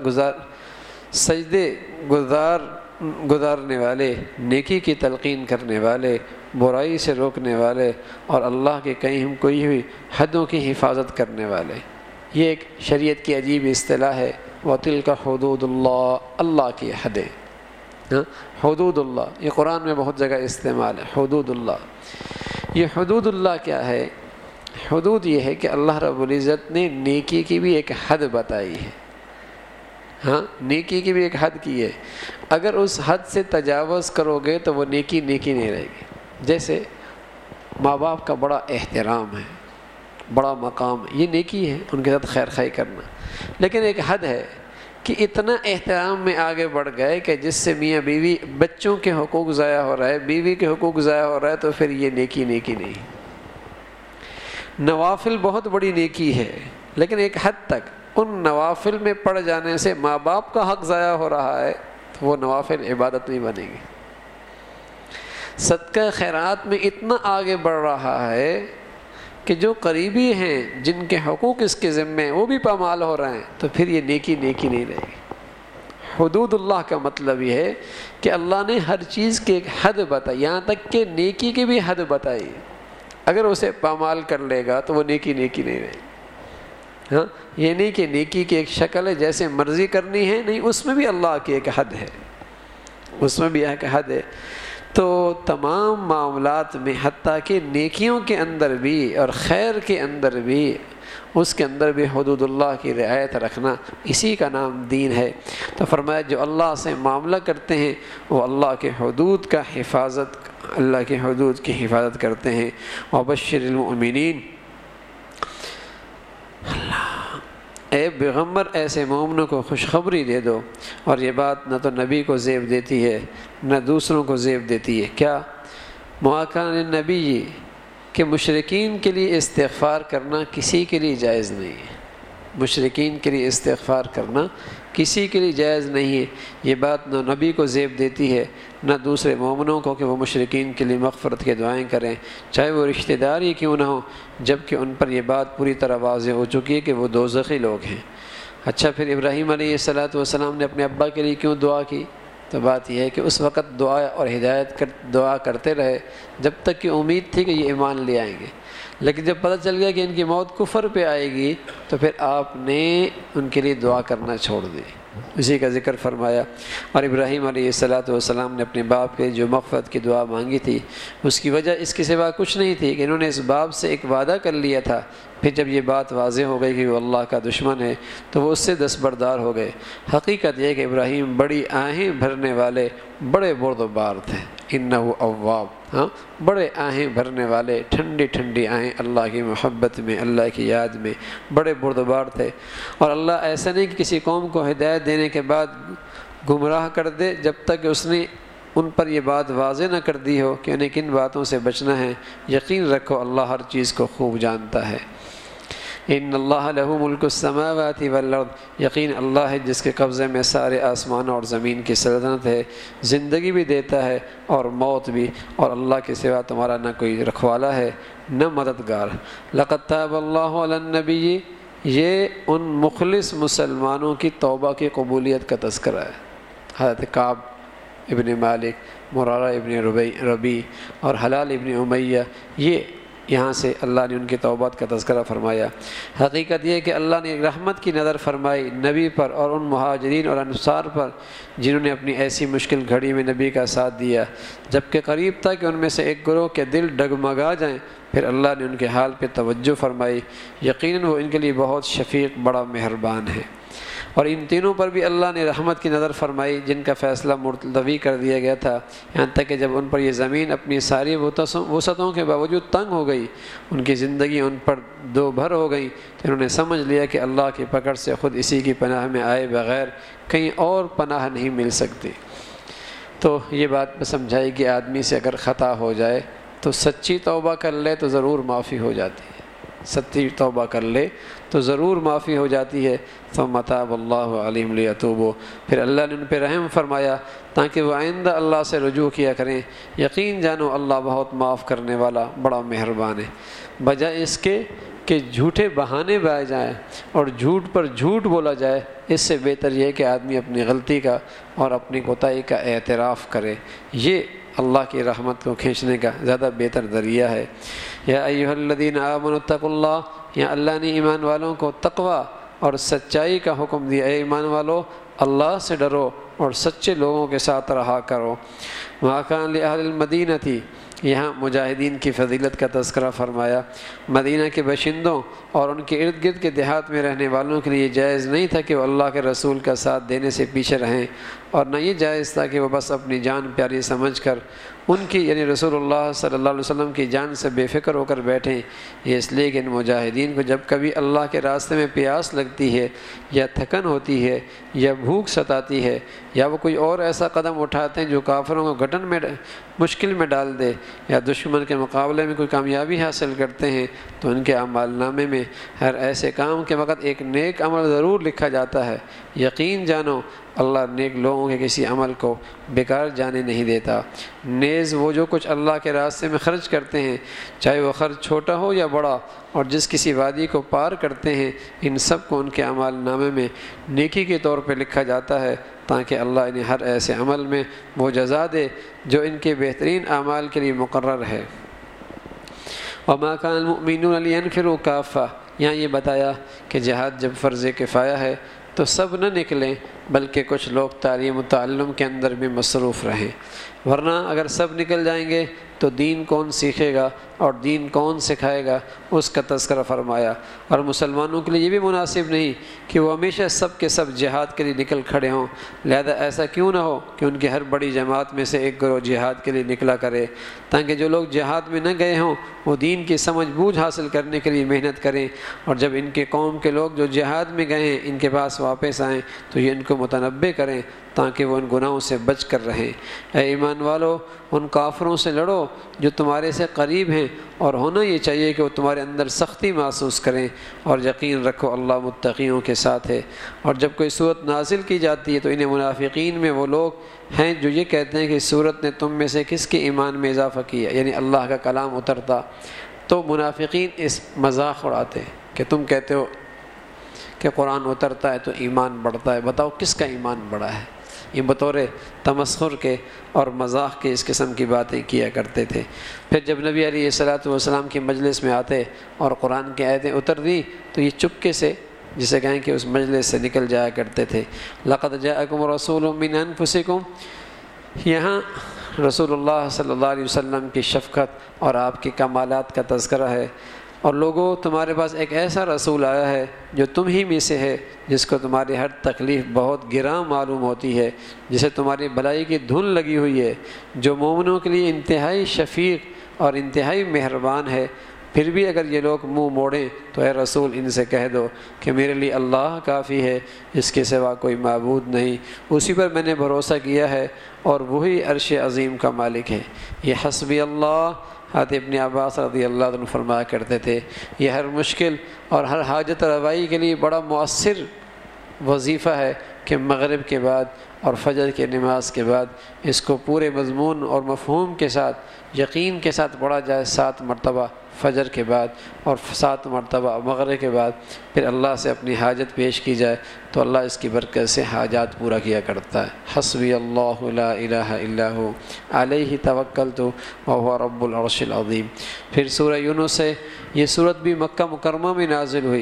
گزارنے والے، نیکی کی تلقین کرنے والے، برائی سے روکنے والے، اور اللہ کے کہیں کوئی ہوئی حدوں کی حفاظت کرنے والے۔ یہ ایک شریعت کی عجیب اصطلاح ہے۔ وَتِلْكَ حُدُودُ اللَّهِ، اللہ کی حدیں، حدود اللہ، یہ قرآن میں بہت جگہ استعمال ہے۔ حدود اللہ، یہ حدود اللہ کیا ہے؟ حدود یہ ہے کہ اللہ رب العزت نے نیکی کی بھی ایک حد بتائی ہے۔ ہاں، نیکی کی بھی ایک حد کی ہے، اگر اس حد سے تجاوز کرو گے تو وہ نیکی نہیں رہے گی۔ جیسے ماں باپ کا بڑا احترام ہے، بڑا مقام، یہ نیکی ہے ان کے ساتھ خیر خواہی کرنا، لیکن ایک حد ہے کہ اتنا احترام میں آگے بڑھ گئے کہ جس سے میاں بیوی بچوں کے حقوق ضائع ہو رہا ہے، بیوی کے حقوق ضائع ہو رہا ہے، تو پھر یہ نیکی نہیں۔ نوافل بہت بڑی نیکی ہے، لیکن ایک حد تک ان نوافل میں پڑ جانے سے ماں باپ کا حق ضائع ہو رہا ہے تو وہ نوافل عبادت نہیں بنے گی۔ صدقہ خیرات میں اتنا آگے بڑھ رہا ہے کہ جو قریبی ہیں جن کے حقوق اس کے ذمے ہیں وہ بھی پامال ہو رہے ہیں، تو پھر یہ نیکی نہیں رہے گی۔ حدود اللہ کا مطلب یہ ہے کہ اللہ نے ہر چیز کی ایک حد بتائی، یہاں تک کہ نیکی کی بھی حد بتائی، اگر اسے پامال کر لے گا تو وہ نیکی نہیں رہے گی۔ ہاں، یہ نہیں کہ نیکی کی ایک شکل ہے جیسے مرضی کرنی ہے، نہیں، اس میں بھی اللہ کی ایک حد ہے، اس میں بھی ایک حد ہے۔ تو تمام معاملات میں حتیٰ کہ نیکیوں کے اندر بھی اور خیر کے اندر بھی، اس کے اندر بھی حدود اللہ کی رعایت رکھنا، اسی کا نام دین ہے۔ تو فرمایا جو اللہ سے معاملہ کرتے ہیں وہ اللہ کے حدود کا حفاظت، اللہ کے حدود کی حفاظت کرتے ہیں۔ وبشر المؤمنین، اے پیغمبر ایسے مومنوں کو خوشخبری دے دو، اور یہ بات نہ تو نبی کو زیب دیتی ہے نہ دوسروں کو زیب دیتی ہے۔ کیا مواقع نبی کہ مشرکین کے لیے استغفار کرنا کسی کے لیے جائز نہیں ہے، مشرکین کے لیے استغفار کرنا کسی کے لیے جائز نہیں ہے۔ یہ بات نہ نبی کو زیب دیتی ہے نہ دوسرے مومنوں کو کہ وہ مشرکین کے لیے مغفرت کے دعائیں کریں، چاہے وہ رشتہ دار ہی کیوں نہ ہو، جبکہ ان پر یہ بات پوری طرح واضح ہو چکی ہے کہ وہ دوزخی لوگ ہیں۔ اچھا، پھر ابراہیم علیہ السلام نے اپنے ابا کے لیے کیوں دعا کی؟ تو بات یہ ہے کہ اس وقت دعا اور ہدایت دعا کرتے رہے جب تک کہ امید تھی کہ یہ ایمان لے آئیں گے، لیکن جب پتہ چل گیا کہ ان کی موت کفر پہ آئے گی تو پھر آپ نے ان کے لیے دعا کرنا چھوڑ دی، اسی کا ذکر فرمایا۔ اور ابراہیم علیہ السلام نے اپنے باپ کے جو مغفرت کی دعا مانگی تھی، اس کی وجہ اس کے سوا کچھ نہیں تھی کہ انہوں نے اس باپ سے ایک وعدہ کر لیا تھا، پھر جب یہ بات واضح ہو گئی کہ وہ اللہ کا دشمن ہے تو وہ اس سے دستبردار ہو گئے۔ حقیقت یہ ہے کہ ابراہیم بڑی آہیں بھرنے والے بڑے بردبار تھے، انہ اواب، ہاں، بڑے آہیں بھرنے والے، ٹھنڈی آہیں اللہ کی محبت میں، اللہ کی یاد میں بڑے بردبار تھے۔ اور اللہ ایسا نہیں کہ کسی قوم کو ہدایت دینے کے بعد گمراہ کر دے جب تک کہ اس نے ان پر یہ بات واضح نہ کر دی ہو کہ انہیں کن باتوں سے بچنا ہے۔ یقین رکھو اللہ ہر چیز کو خوب جانتا ہے۔ ان اللہ لہ ملک السماوات والارض، یقین اللہ ہے جس کے قبضے میں سارے آسمانوں اور زمین کی سلطنت ہے، زندگی بھی دیتا ہے اور موت بھی، اور اللہ کے سوا تمہارا نہ کوئی رکھوالا ہے نہ مددگار۔ لقد تاب اللہ علی النبی، یہ ان مخلص مسلمانوں کی توبہ کی قبولیت کا تذکرہ ہے۔ حضرت کعب ابن مالک، مرارہ ابن ربیع اور حلال ابن امیہ، یہ یہاں سے اللہ نے ان کی توبات کا تذکرہ فرمایا۔ حقیقت یہ ہے کہ اللہ نے رحمت کی نظر فرمائی نبی پر اور ان مہاجرین اور انصار پر جنہوں نے اپنی ایسی مشکل گھڑی میں نبی کا ساتھ دیا، جبکہ قریب تھا کہ ان میں سے ایک گروہ کے دل ڈگمگا جائیں، پھر اللہ نے ان کے حال پہ توجہ فرمائی، یقیناً وہ ان کے لیے بہت شفیق، بڑا مہربان ہے۔ اور ان تینوں پر بھی اللہ نے رحمت کی نظر فرمائی جن کا فیصلہ ملتوی کر دیا گیا تھا، یہاں تک کہ جب ان پر یہ زمین اپنی ساری وسعتوں کے باوجود تنگ ہو گئی، ان کی زندگی ان پر دو بھر ہو گئی، تو انہوں نے سمجھ لیا کہ اللہ کی پکڑ سے خود اسی کی پناہ میں آئے بغیر کہیں اور پناہ نہیں مل سکتی۔ تو یہ بات سمجھائی کہ آدمی سے اگر خطا ہو جائے تو سچی توبہ کر لے تو ضرور معافی ہو جاتی ہے، سچی توبہ کر لے تو ضرور معافی ہو جاتی ہے۔ ثم تاب اللہ علیہم لیتوبوا، پھر اللہ نے ان پہ رحم فرمایا تاکہ وہ آئندہ اللہ سے رجوع کیا کریں۔ یقین جانو اللہ بہت معاف کرنے والا، بڑا مہربان ہے۔ بجائے اس کے کہ جھوٹے بہانے بائے جائیں اور جھوٹ پر جھوٹ بولا جائے، اس سے بہتر یہ ہے کہ آدمی اپنی غلطی کا اور اپنی کوتاہی کا اعتراف کرے، یہ اللہ کی رحمت کو کھینچنے کا زیادہ بہتر ذریعہ ہے۔ یا ایھا الذین آمنوا اتقوا اللہ، یا اللہ نے ایمان والوں کو تقوی اور سچائی کا حکم دیا، اے ایمان والو اللہ سے ڈرو اور سچے لوگوں کے ساتھ رہا کرو۔ وما کان لأہل المدینہ تھی، یہاں مجاہدین کی فضیلت کا تذکرہ فرمایا۔ مدینہ کے باشندوں اور ان کے ارد گرد کے دیہات میں رہنے والوں کے لیے جائز نہیں تھا کہ وہ اللہ کے رسول کا ساتھ دینے سے پیچھے رہیں، اور نہ یہ جائز تھا کہ وہ بس اپنی جان پیاری سمجھ کر ان کی یعنی رسول اللہ صلی اللہ علیہ وسلم کی جان سے بے فکر ہو کر بیٹھیں۔ یہ اس لیے کہ ان مجاہدین کو جب کبھی اللہ کے راستے میں پیاس لگتی ہے یا تھکن ہوتی ہے یا بھوک ستاتی ہے یا وہ کوئی اور ایسا قدم اٹھاتے ہیں جو کافروں کو گھٹن میں مشکل میں ڈال دے یا دشمن کے مقابلے میں کوئی کامیابی حاصل کرتے ہیں تو ان کے اعمال نامے میں ہر ایسے کام کے وقت ایک نیک عمل ضرور لکھا جاتا ہے۔ یقین جانو اللہ نیک لوگوں کے کسی عمل کو بیکار جانے نہیں دیتا۔ نیز وہ جو کچھ اللہ کے راستے میں خرچ کرتے ہیں چاہے وہ خرچ چھوٹا ہو یا بڑا، اور جس کسی وادی کو پار کرتے ہیں، ان سب کو ان کے اعمال نامے میں نیکی کے طور پہ لکھا جاتا ہے تاکہ اللہ انہیں ہر ایسے عمل میں وہ جزا دے جو ان کے بہترین اعمال کے لیے مقرر ہے۔ وما كان المؤمنون لينفروا كافة، یہاں یہ بتایا کہ جہاد جب فرض کفایہ ہے تو سب نہ نکلیں بلکہ کچھ لوگ تعلیم و تعلم کے اندر بھی مصروف رہیں، ورنہ اگر سب نکل جائیں گے تو دین کون سیکھے گا اور دین کون سکھائے گا، اس کا تذکرہ فرمایا۔ اور مسلمانوں کے لیے یہ بھی مناسب نہیں کہ وہ ہمیشہ سب کے سب جہاد کے لیے نکل کھڑے ہوں، لہذا ایسا کیوں نہ ہو کہ ان کی ہر بڑی جماعت میں سے ایک گروہ جہاد کے لیے نکلا کرے تاکہ جو لوگ جہاد میں نہ گئے ہوں وہ دین کی سمجھ بوجھ حاصل کرنے کے لیے محنت کریں، اور جب ان کے قوم کے لوگ جو جہاد میں گئے ہیں ان کے پاس واپس آئیں تو یہ ان کو متنبہ کریں تاکہ وہ ان گناہوں سے بچ کر رہیں۔ اے ایمان والو، ان کافروں سے لڑو جو تمہارے سے قریب ہیں، اور ہونا یہ چاہیے کہ وہ تمہارے اندر سختی محسوس کریں، اور یقین رکھو اللہ متقیوں کے ساتھ ہے۔ اور جب کوئی صورت نازل کی جاتی ہے تو انہیں منافقین میں وہ لوگ ہیں جو یہ کہتے ہیں کہ اس صورت نے تم میں سے کس کے ایمان میں اضافہ کیا، یعنی اللہ کا کلام اترتا تو منافقین اس مذاق اڑاتے کہ تم کہتے ہو کہ قرآن اترتا ہے تو ایمان بڑھتا ہے، بتاؤ کس کا ایمان بڑھا ہے۔ یہ بطور تمسخر کے اور مذاق کے اس قسم کی باتیں کیا کرتے تھے۔ پھر جب نبی علیہ الصلوۃ والسلام کی مجلس میں آتے اور قرآن کی آیتیں اتر دیں تو یہ چپکے سے جسے کہیں کہ اس مجلس سے نکل جایا کرتے تھے۔ لقد جاءکم رسول من انفسکم، یہاں رسول اللہ صلی اللہ علیہ وسلم کی شفقت اور آپ کی کمالات کا تذکرہ ہے۔ اور لوگوں، تمہارے پاس ایک ایسا رسول آیا ہے جو تم ہی میں سے ہے، جس کو تمہاری ہر تکلیف بہت گراں معلوم ہوتی ہے، جسے تمہاری بھلائی کی دھن لگی ہوئی ہے، جو مومنوں کے لیے انتہائی شفیق اور انتہائی مہربان ہے۔ پھر بھی اگر یہ لوگ منہ موڑیں تو اے رسول ان سے کہہ دو کہ میرے لیے اللہ کافی ہے، اس کے سوا کوئی معبود نہیں، اسی پر میں نے بھروسہ کیا ہے اور وہی عرش عظیم کا مالک ہے۔ یہ حسبی اللہ، حضرت ابن عباس رضی اللہ عنہ فرمایا کرتے تھے، یہ ہر مشکل اور ہر حاجت روائی کے لیے بڑا مؤثر وظیفہ ہے کہ مغرب کے بعد اور فجر کی نماز کے بعد اس کو پورے مضمون اور مفہوم کے ساتھ یقین کے ساتھ پڑھا جائے 7 مرتبہ فجر کے بعد اور 7 مرتبہ مغرب کے بعد، پھر اللہ سے اپنی حاجت پیش کی جائے تو اللہ اس کی برکت سے حاجات پورا کیا کرتا ہے۔ حسبی اللہ لا الہ الا ہو علیہ توکلت وہو رب العرش العظیم۔ پھر سورہ یونس ہے، یہ صورت بھی مکہ مکرمہ میں نازل ہوئی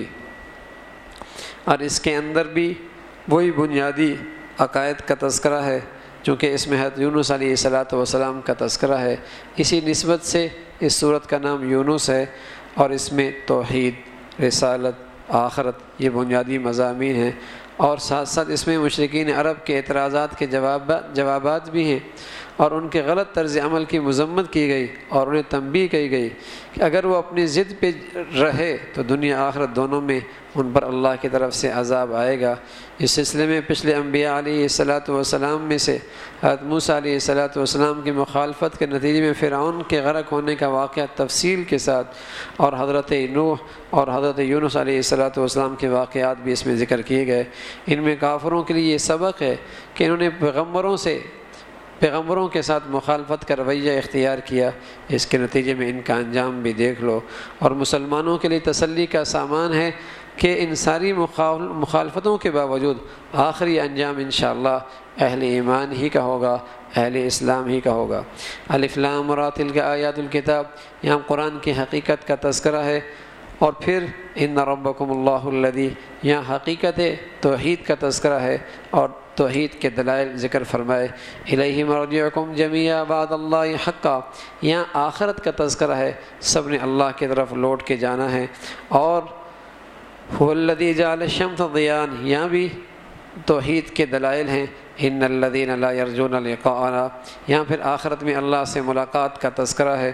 اور اس کے اندر بھی وہی بنیادی عقائد کا تذکرہ ہے، چونکہ اس میں حضرت یونس علیہ السلام کا تذکرہ ہے، اسی نسبت سے اس صورت کا نام یونس ہے، اور اس میں توحید، رسالت، آخرت یہ بنیادی مضامین ہیں، اور ساتھ ساتھ اس میں مشرکین عرب کے اعتراضات کے جوابات بھی ہیں، اور ان کے غلط طرز عمل کی مذمت کی گئی اور انہیں تنبیہ کی گئی کہ اگر وہ اپنی ضد پہ رہے تو دنیا آخرت دونوں میں ان پر اللہ کی طرف سے عذاب آئے گا۔ اس سلسلے میں پچھلے انبیاء علیہ السلام میں سے حضرت موسیٰ علیہ السلام کی مخالفت کے نتیجے میں فرعون کے غرق ہونے کا واقعہ تفصیل کے ساتھ، اور حضرت نوح اور حضرت یونس علیہ السلام کے واقعات بھی اس میں ذکر کیے گئے۔ ان میں کافروں کے لیے یہ سبق ہے کہ انہوں نے پیغمبروں کے ساتھ مخالفت کا رویہ اختیار کیا، اس کے نتیجے میں ان کا انجام بھی دیکھ لو، اور مسلمانوں کے لیے تسلی کا سامان ہے کہ ان ساری مخالفتوں کے باوجود آخری انجام انشاءاللہ اہل ایمان ہی کا ہوگا، اہل اسلام ہی کا ہوگا۔ الف لام را تلک آیات الکتاب، یہاں قرآن کی حقیقت کا تذکرہ ہے، اور پھر ان ربکم اللہ الذی، یہاں حقیقت توحید کا تذکرہ ہے اور توحید کے دلائل ذکر فرمائے۔ الیہ مرجعکم جمیعا بعد اللہ حقا، یہاں آخرت کا تذکرہ ہے، سب نے اللہ کی طرف لوٹ کے جانا ہے۔ اور هو الذی جعل الشمس ضیاء، یہاں بھی توحید کے دلائل ہیں، ان الذین لا یرجون لقاءنا، یہاں پھر آخرت میں اللہ سے ملاقات کا تذکرہ ہے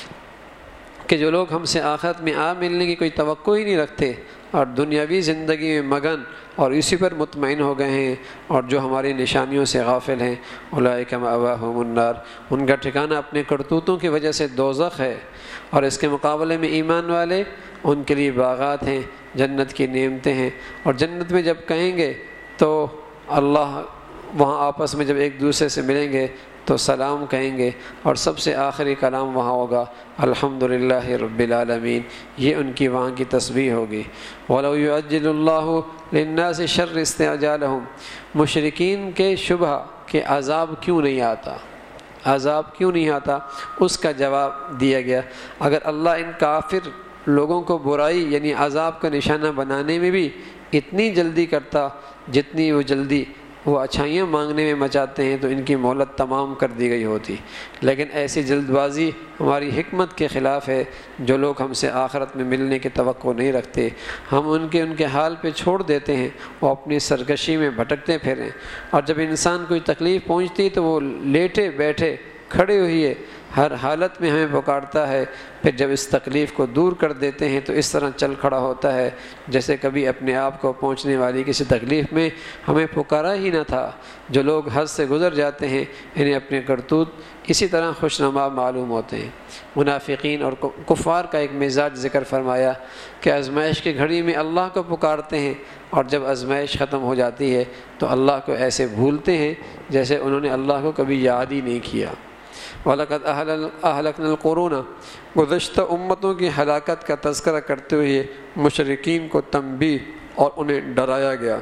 کہ جو لوگ ہم سے آخرت میں ملنے کی کوئی توقع ہی نہیں رکھتے اور دنیاوی زندگی میں مگن اور اسی پر مطمئن ہو گئے ہیں اور جو ہماری نشانیوں سے غافل ہیں، اولئک مأواہم النار، ان کا ٹھکانہ اپنے کرتوتوں کی وجہ سے دوزخ ہے، اور اس کے مقابلے میں ایمان والے، ان کے لیے باغات ہیں، جنت کی نعمتیں ہیں، اور جنت میں جب کہیں گے تو اللہ وہاں آپس میں جب ایک دوسرے سے ملیں گے تو سلام کہیں گے، اور سب سے آخری کلام وہاں ہوگا الحمدللہ رب العالمین، یہ ان کی وہاں کی تسبیح ہوگی۔ وَلَوْ يُعَجِّلُ اللَّهُ لِلنَّاسِ شَرَّ اسْتِعْجَالَهُمْ، مشرکین کے شبہ کہ عذاب کیوں نہیں آتا، عذاب کیوں نہیں آتا، اس کا جواب دیا گیا۔ اگر اللہ ان کافر لوگوں کو برائی یعنی عذاب کا نشانہ بنانے میں بھی اتنی جلدی کرتا جتنی وہ جلدی وہ اچھائیاں مانگنے میں مچاتے ہیں تو ان کی مہلت تمام کر دی گئی ہوتی، لیکن ایسی جلد بازی ہماری حکمت کے خلاف ہے۔ جو لوگ ہم سے آخرت میں ملنے کی توقع نہیں رکھتے، ہم ان کے حال پہ چھوڑ دیتے ہیں، وہ اپنی سرکشی میں بھٹکتے پھریں، اور جب انسان کوئی تکلیف پہنچتی تو وہ لیٹے بیٹھے کھڑے ہوئے ہر حالت میں ہمیں پکارتا ہے، پھر جب اس تکلیف کو دور کر دیتے ہیں تو اس طرح چل کھڑا ہوتا ہے جیسے کبھی اپنے آپ کو پہنچنے والی کسی تکلیف میں ہمیں پکارا ہی نہ تھا۔ جو لوگ حد سے گزر جاتے ہیں انہیں اپنے کرتوت اسی طرح خوشنما معلوم ہوتے ہیں۔ منافقین اور کفار کا ایک مزاج ذکر فرمایا کہ آزمائش کی گھڑی میں اللہ کو پکارتے ہیں، اور جب آزمائش ختم ہو جاتی ہے تو اللہ کو ایسے بھولتے ہیں جیسے انہوں نے اللہ کو کبھی یاد ہی نہیں کیا۔ وَلَقَدْ أَهْلَكْنَا الْقُرُونَ، گزشتہ امتوں کی ہلاکت کا تذکرہ کرتے ہوئے مشرکین کو تنبیہ اور انہیں ڈرایا گیا۔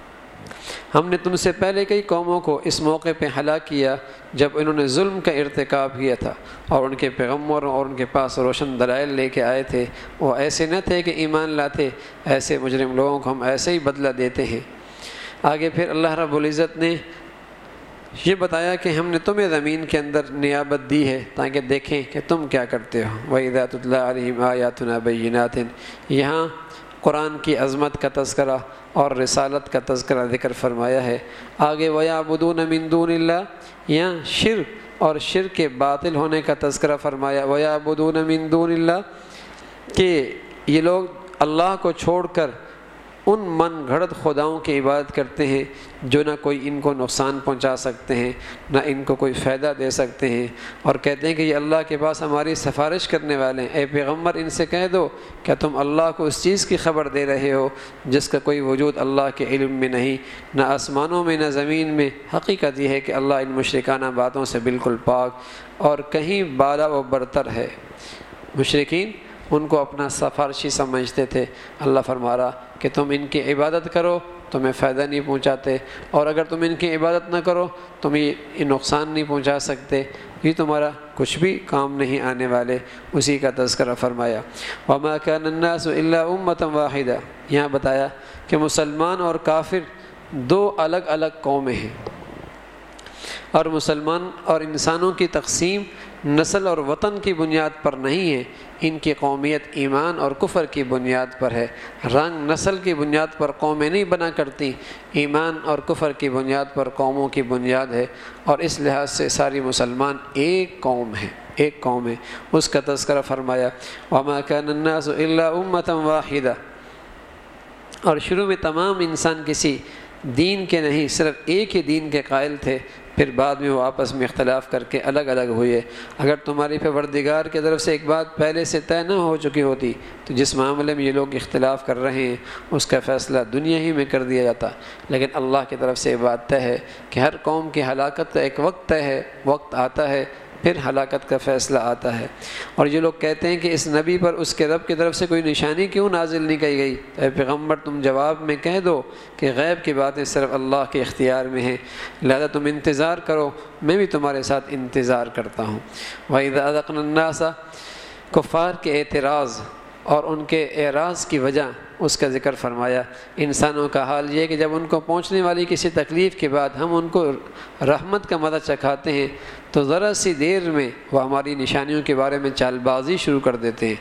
ہم نے تم سے پہلے کئی قوموں کو اس موقع پہ ہلاک کیا جب انہوں نے ظلم کا ارتکاب کیا تھا، اور ان کے پیغمبروں اور ان کے پاس روشن دلائل لے کے آئے تھے، وہ ایسے نہ تھے کہ ایمان لاتے۔ ایسے مجرم لوگوں کو ہم ایسے ہی بدلہ دیتے ہیں۔ آگے پھر اللہ رب العزت نے یہ بتایا کہ ہم نے تمہیں زمین کے اندر نیابت دی ہے تاکہ دیکھیں کہ تم کیا کرتے ہو۔ وَإِذَا تُتْلَىٰ عَلَيْهِمْ آيَاتُنَا بَيِّنَاتٍ، یہاں قرآن کی عظمت کا تذکرہ اور رسالت کا تذکرہ ذکر فرمایا ہے۔ آگے وَيَعْبُدُونَ مِن دُونِ اللَّهِ، یہاں شرک اور شرک کے باطل ہونے کا تذکرہ فرمایا۔ وَيَعْبُدُونَ مِن دُونِ اللَّهِ، کہ یہ لوگ اللہ کو چھوڑ کر ان من گھڑت خداؤں کی عبادت کرتے ہیں جو نہ کوئی ان کو نقصان پہنچا سکتے ہیں نہ ان کو کوئی فائدہ دے سکتے ہیں، اور کہتے ہیں کہ یہ اللہ کے پاس ہماری سفارش کرنے والے ہیں۔ اے پیغمبر ان سے کہہ دو کیا تم اللہ کو اس چیز کی خبر دے رہے ہو جس کا کوئی وجود اللہ کے علم میں نہیں، نہ آسمانوں میں نہ زمین میں۔ حقیقت یہ ہے کہ اللہ ان مشرکانہ باتوں سے بالکل پاک اور کہیں بالا و برتر ہے۔ مشرکین ان کو اپنا سفارشی سمجھتے تھے۔ اللہ فرما رہا کہ تم ان کی عبادت کرو تمہیں فائدہ نہیں پہنچاتے، اور اگر تم ان کی عبادت نہ کرو تم یہ نقصان نہیں پہنچا سکتے، یہ تمہارا کچھ بھی کام نہیں آنے والے۔ اسی کا تذکرہ فرمایا۔ وَمَا كَانَ النَّاسُ إِلَّا أُمَّةً وَاحِدَةً، یہاں بتایا کہ مسلمان اور کافر دو الگ الگ قومیں ہیں، اور مسلمان اور انسانوں کی تقسیم نسل اور وطن کی بنیاد پر نہیں ہے، ان کی قومیت ایمان اور کفر کی بنیاد پر ہے۔ رنگ نسل کی بنیاد پر قومیں نہیں بنا کرتی، ایمان اور کفر کی بنیاد پر قوموں کی بنیاد ہے، اور اس لحاظ سے ساری مسلمان ایک قوم ہے، ایک قوم ہے۔ اس کا تذکرہ فرمایا وَمَا كَانَ النَّاسُ إِلَّا أُمَّةً وَاحِدَةً، اور شروع میں تمام انسان کسی دین کے نہیں صرف ایک ہی دین کے قائل تھے، پھر بعد میں وہ آپس میں اختلاف کر کے الگ الگ ہوئے۔ اگر تمہاری پروردگار کی طرف سے ایک بات پہلے سے طے نہ ہو چکی ہوتی تو جس معاملے میں یہ لوگ اختلاف کر رہے ہیں اس کا فیصلہ دنیا ہی میں کر دیا جاتا، لیکن اللہ کی طرف سے یہ بات طے ہے کہ ہر قوم کی ہلاکت کا ایک وقت طے ہے، وقت آتا ہے پھر ہلاکت کا فیصلہ آتا ہے۔ اور یہ لوگ کہتے ہیں کہ اس نبی پر اس کے رب کی طرف سے کوئی نشانی کیوں نازل نہیں کی گئی؟ اے پیغمبر تم جواب میں کہہ دو کہ غیب کی باتیں صرف اللہ کے اختیار میں ہیں، لہذا تم انتظار کرو، میں بھی تمہارے ساتھ انتظار کرتا ہوں۔ وَإِذَا أَذَقْنَا النَّاسَ، کفار کے اعتراض اور ان کے اعراض کی وجہ اس کا ذکر فرمایا۔ انسانوں کا حال یہ کہ جب ان کو پہنچنے والی کسی تکلیف کے بعد ہم ان کو رحمت کا مزہ چکھاتے ہیں تو ذرا سی دیر میں وہ ہماری نشانیوں کے بارے میں چال بازی شروع کر دیتے ہیں۔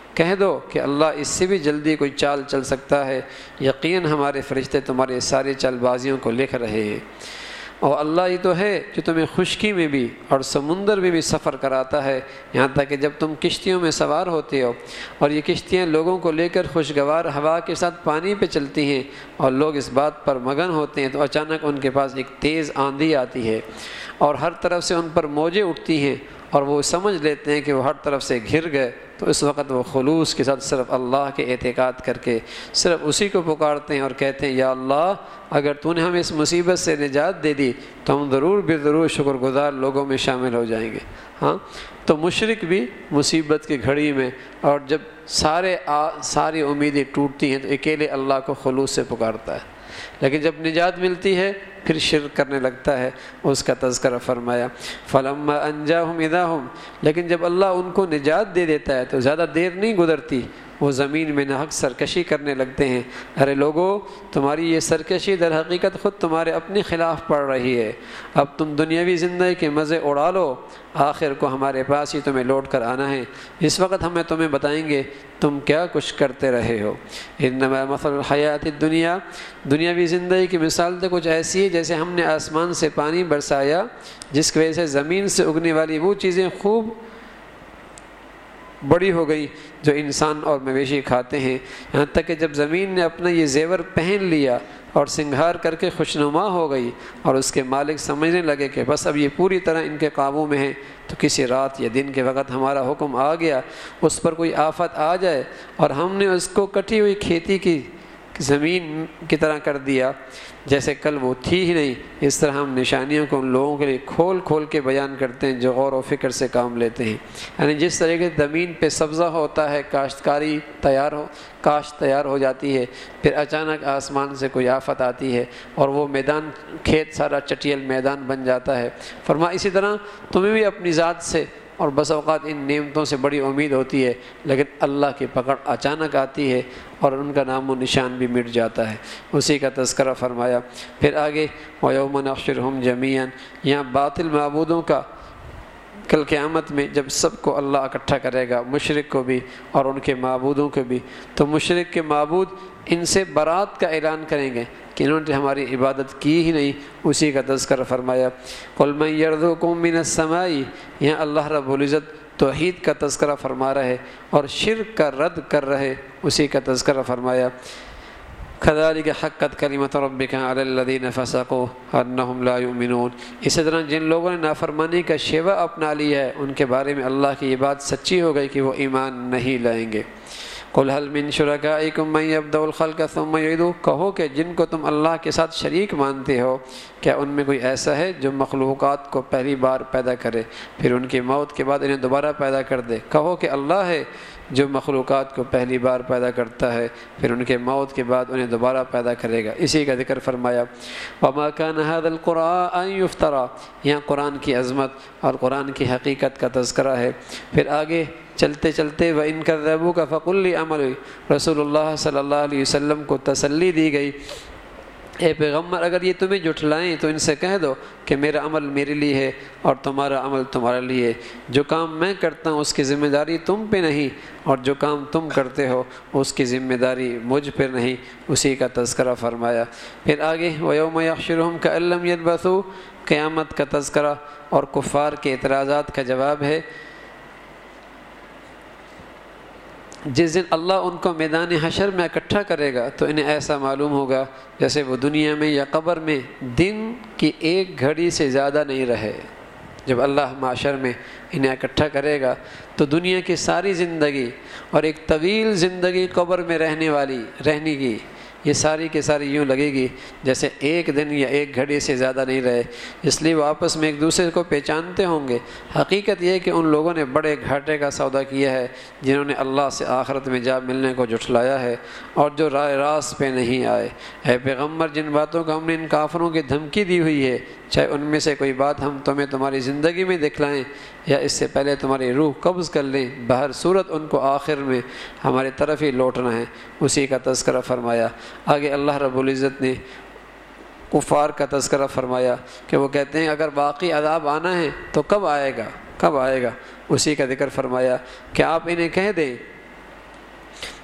کہہ دو کہ اللہ اس سے بھی جلدی کوئی چال چل سکتا ہے، یقیناً ہمارے فرشتے تمہاری ساری چال بازیوں کو لکھ رہے ہیں، اور اللہ ہی تو ہے جو تمہیں خشکی میں بھی اور سمندر میں بھی سفر کراتا ہے، یہاں تک کہ جب تم کشتیوں میں سوار ہوتے ہو اور یہ کشتیاں لوگوں کو لے کر خوشگوار ہوا کے ساتھ پانی پہ چلتی ہیں اور لوگ اس بات پر مگن ہوتے ہیں، تو اچانک ان کے پاس ایک تیز آندھی آتی ہے اور ہر طرف سے ان پر موجیں اٹھتی ہیں اور وہ سمجھ لیتے ہیں کہ وہ ہر طرف سے گھر گئے، تو اس وقت وہ خلوص کے ساتھ صرف اللہ کے اعتقاد کر کے صرف اسی کو پکارتے ہیں اور کہتے ہیں یا اللہ اگر تو نے ہمیں اس مصیبت سے نجات دے دی تو ہم ضرور ضرور شکر گزار لوگوں میں شامل ہو جائیں گے۔ ہاں، تو مشرک بھی مصیبت کی گھڑی میں اور جب ساری امیدیں ٹوٹتی ہیں تو اکیلے اللہ کو خلوص سے پکارتا ہے، لیکن جب نجات ملتی ہے پھر شرک کرنے لگتا ہے۔ اس کا تذکرہ فرمایا فلما انجاہم اذا ہم، لیکن جب اللہ ان کو نجات دے دیتا ہے تو زیادہ دیر نہیں گزرتی، وہ زمین میں ناحق سرکشی کرنے لگتے ہیں۔ ارے لوگو، تمہاری یہ سرکشی در حقیقت خود تمہارے اپنے خلاف پڑ رہی ہے، اب تم دنیاوی زندگی کے مزے اڑا لو، آخر کو ہمارے پاس ہی تمہیں لوٹ کر آنا ہے، اس وقت ہمیں تمہیں بتائیں گے تم کیا کچھ کرتے رہے ہو۔ انما مثل الحیات الدنیا، دنیاوی زندگی کی مثال تو کچھ ایسی ہے جیسے ہم نے آسمان سے پانی برسایا جس کی وجہ سے زمین سے اگنے والی وہ چیزیں خوب بڑی ہو گئی جو انسان اور مویشی کھاتے ہیں، یہاں تک کہ جب زمین نے اپنا یہ زیور پہن لیا اور سنگھار کر کے خوشنما ہو گئی اور اس کے مالک سمجھنے لگے کہ بس اب یہ پوری طرح ان کے قابو میں ہے، تو کسی رات یا دن کے وقت ہمارا حکم آ گیا، اس پر کوئی آفت آ جائے اور ہم نے اس کو کٹی ہوئی کھیتی کی زمین کی طرح کر دیا جیسے کل وہ تھی ہی نہیں، اس طرح ہم نشانیوں کو ان لوگوں کے لیے کھول کھول کے بیان کرتے ہیں جو غور و فکر سے کام لیتے ہیں۔ یعنی جس طریقے سے زمین پہ سبزہ ہوتا ہے، کاشت تیار ہو جاتی ہے، پھر اچانک آسمان سے کوئی آفت آتی ہے اور وہ میدان کھیت سارا چٹیل میدان بن جاتا ہے، فرما اسی طرح تمہیں بھی اپنی ذات سے اور بس اوقات ان نعمتوں سے بڑی امید ہوتی ہے، لیکن اللہ کی پکڑ اچانک آتی ہے اور ان کا نام و نشان بھی مٹ جاتا ہے۔ اسی کا تذکرہ فرمایا۔ پھر آگے وَيَوْمَ نَحْشُرُهُمْ جَمِيعًا، یہاں باطل معبودوں کا کل قیامت میں جب سب کو اللہ اکٹھا کرے گا، مشرک کو بھی اور ان کے معبودوں کو بھی، تو مشرک کے معبود ان سے برات کا اعلان کریں گے کہ انہوں نے ہماری عبادت کی ہی نہیں۔ اسی کا تذکرہ فرمایا قُلْ مَنْ يَرْزُقُكُم مِّنَ السَّمَاءِ، یہاں اللہ رب العزت توحید کا تذکرہ فرما رہے اور شرک کا رد کر رہے، اسی کا تذکرہ فرمایا كَذَلِكَ حَقَّتْ كَلِمَةُ رَبِّكَ عَلَى الَّذِينَ فَسَقُوا أَنَّهُمْ لَا يُؤْمِنُونَ، اسی طرح جن لوگوں نے نافرمانی کا شیوہ اپنا لیا ہے ان کے بارے میں اللہ کی یہ بات سچی ہو گئی کہ وہ ایمان نہیں لائیں گے۔ قُلْ هَلْ مِن شُرَكَائِكُم مَّن يَبْدَأُ الْخَلْقَ ثُمَّ يُعِيدُهُ، کہو کہ جن کو تم اللہ کے ساتھ شریک مانتے ہو کیا ان میں کوئی ایسا ہے جو مخلوقات کو پہلی بار پیدا کرے پھر ان کی موت کے بعد انہیں دوبارہ پیدا کر دے؟ کہو کہ اللہ ہے جو مخلوقات کو پہلی بار پیدا کرتا ہے پھر ان کے موت کے بعد انہیں دوبارہ پیدا کرے گا۔ اسی کا ذکر فرمایا وَمَا كَانَ هَذَا الْقُرْآنُ أَن يُفْتَرَى، یہاں قرآن کی عظمت اور قرآن کی حقیقت کا تذکرہ ہے۔ پھر آگے چلتے چلتے وَإِن كَذَّبُوكَ فَقُلْ لِي عَمَلِي، رسول اللہ صلی اللہ علیہ وسلم کو تسلی دی گئی، اے پیغمبر اگر یہ تمہیں جھٹلائیں تو ان سے کہہ دو کہ میرا عمل میرے لیے ہے اور تمہارا عمل تمہارے لیے، جو کام میں کرتا ہوں اس کی ذمہ داری تم پہ نہیں اور جو کام تم کرتے ہو اس کی ذمہ داری مجھ پر نہیں، اسی کا تذکرہ فرمایا۔ پھر آگے وَيَوْمَ يَحْشُرُهُمْ كَأَن لَّمْ يَلْبَثُوا، قیامت کا تذکرہ اور کفار کے اعتراضات کا جواب ہے۔ جس دن اللہ ان کو میدان حشر میں اکٹھا کرے گا تو انہیں ایسا معلوم ہوگا جیسے وہ دنیا میں یا قبر میں دن کی ایک گھڑی سے زیادہ نہیں رہے۔ جب اللہ معاشر میں انہیں اکٹھا کرے گا تو دنیا کی ساری زندگی اور ایک طویل زندگی قبر میں رہنے کی یہ ساری کی ساری یوں لگے گی جیسے ایک دن یا ایک گھڑی سے زیادہ نہیں رہے، اس لیے وہ آپس میں ایک دوسرے کو پہچانتے ہوں گے۔ حقیقت یہ ہے کہ ان لوگوں نے بڑے گھاٹے کا سودا کیا ہے جنہوں نے اللہ سے آخرت میں جا ملنے کو جھٹلایا ہے اور جو راہ راست پہ نہیں آئے۔ اے پیغمبر جن باتوں کو ہم نے ان کافروں کی دھمکی دی ہوئی ہے، چاہے ان میں سے کوئی بات ہم تمہیں تمہاری زندگی میں دکھلائیں یا اس سے پہلے تمہاری روح قبض کر لیں، بہر صورت ان کو آخر میں ہماری طرف ہی لوٹنا ہے، اسی کا تذکرہ فرمایا۔ آگے اللہ رب العزت نے کفار کا تذکرہ فرمایا کہ وہ کہتے ہیں اگر باقی عذاب آنا ہے تو کب آئے گا، اسی کا ذکر فرمایا کہ آپ انہیں کہہ دیں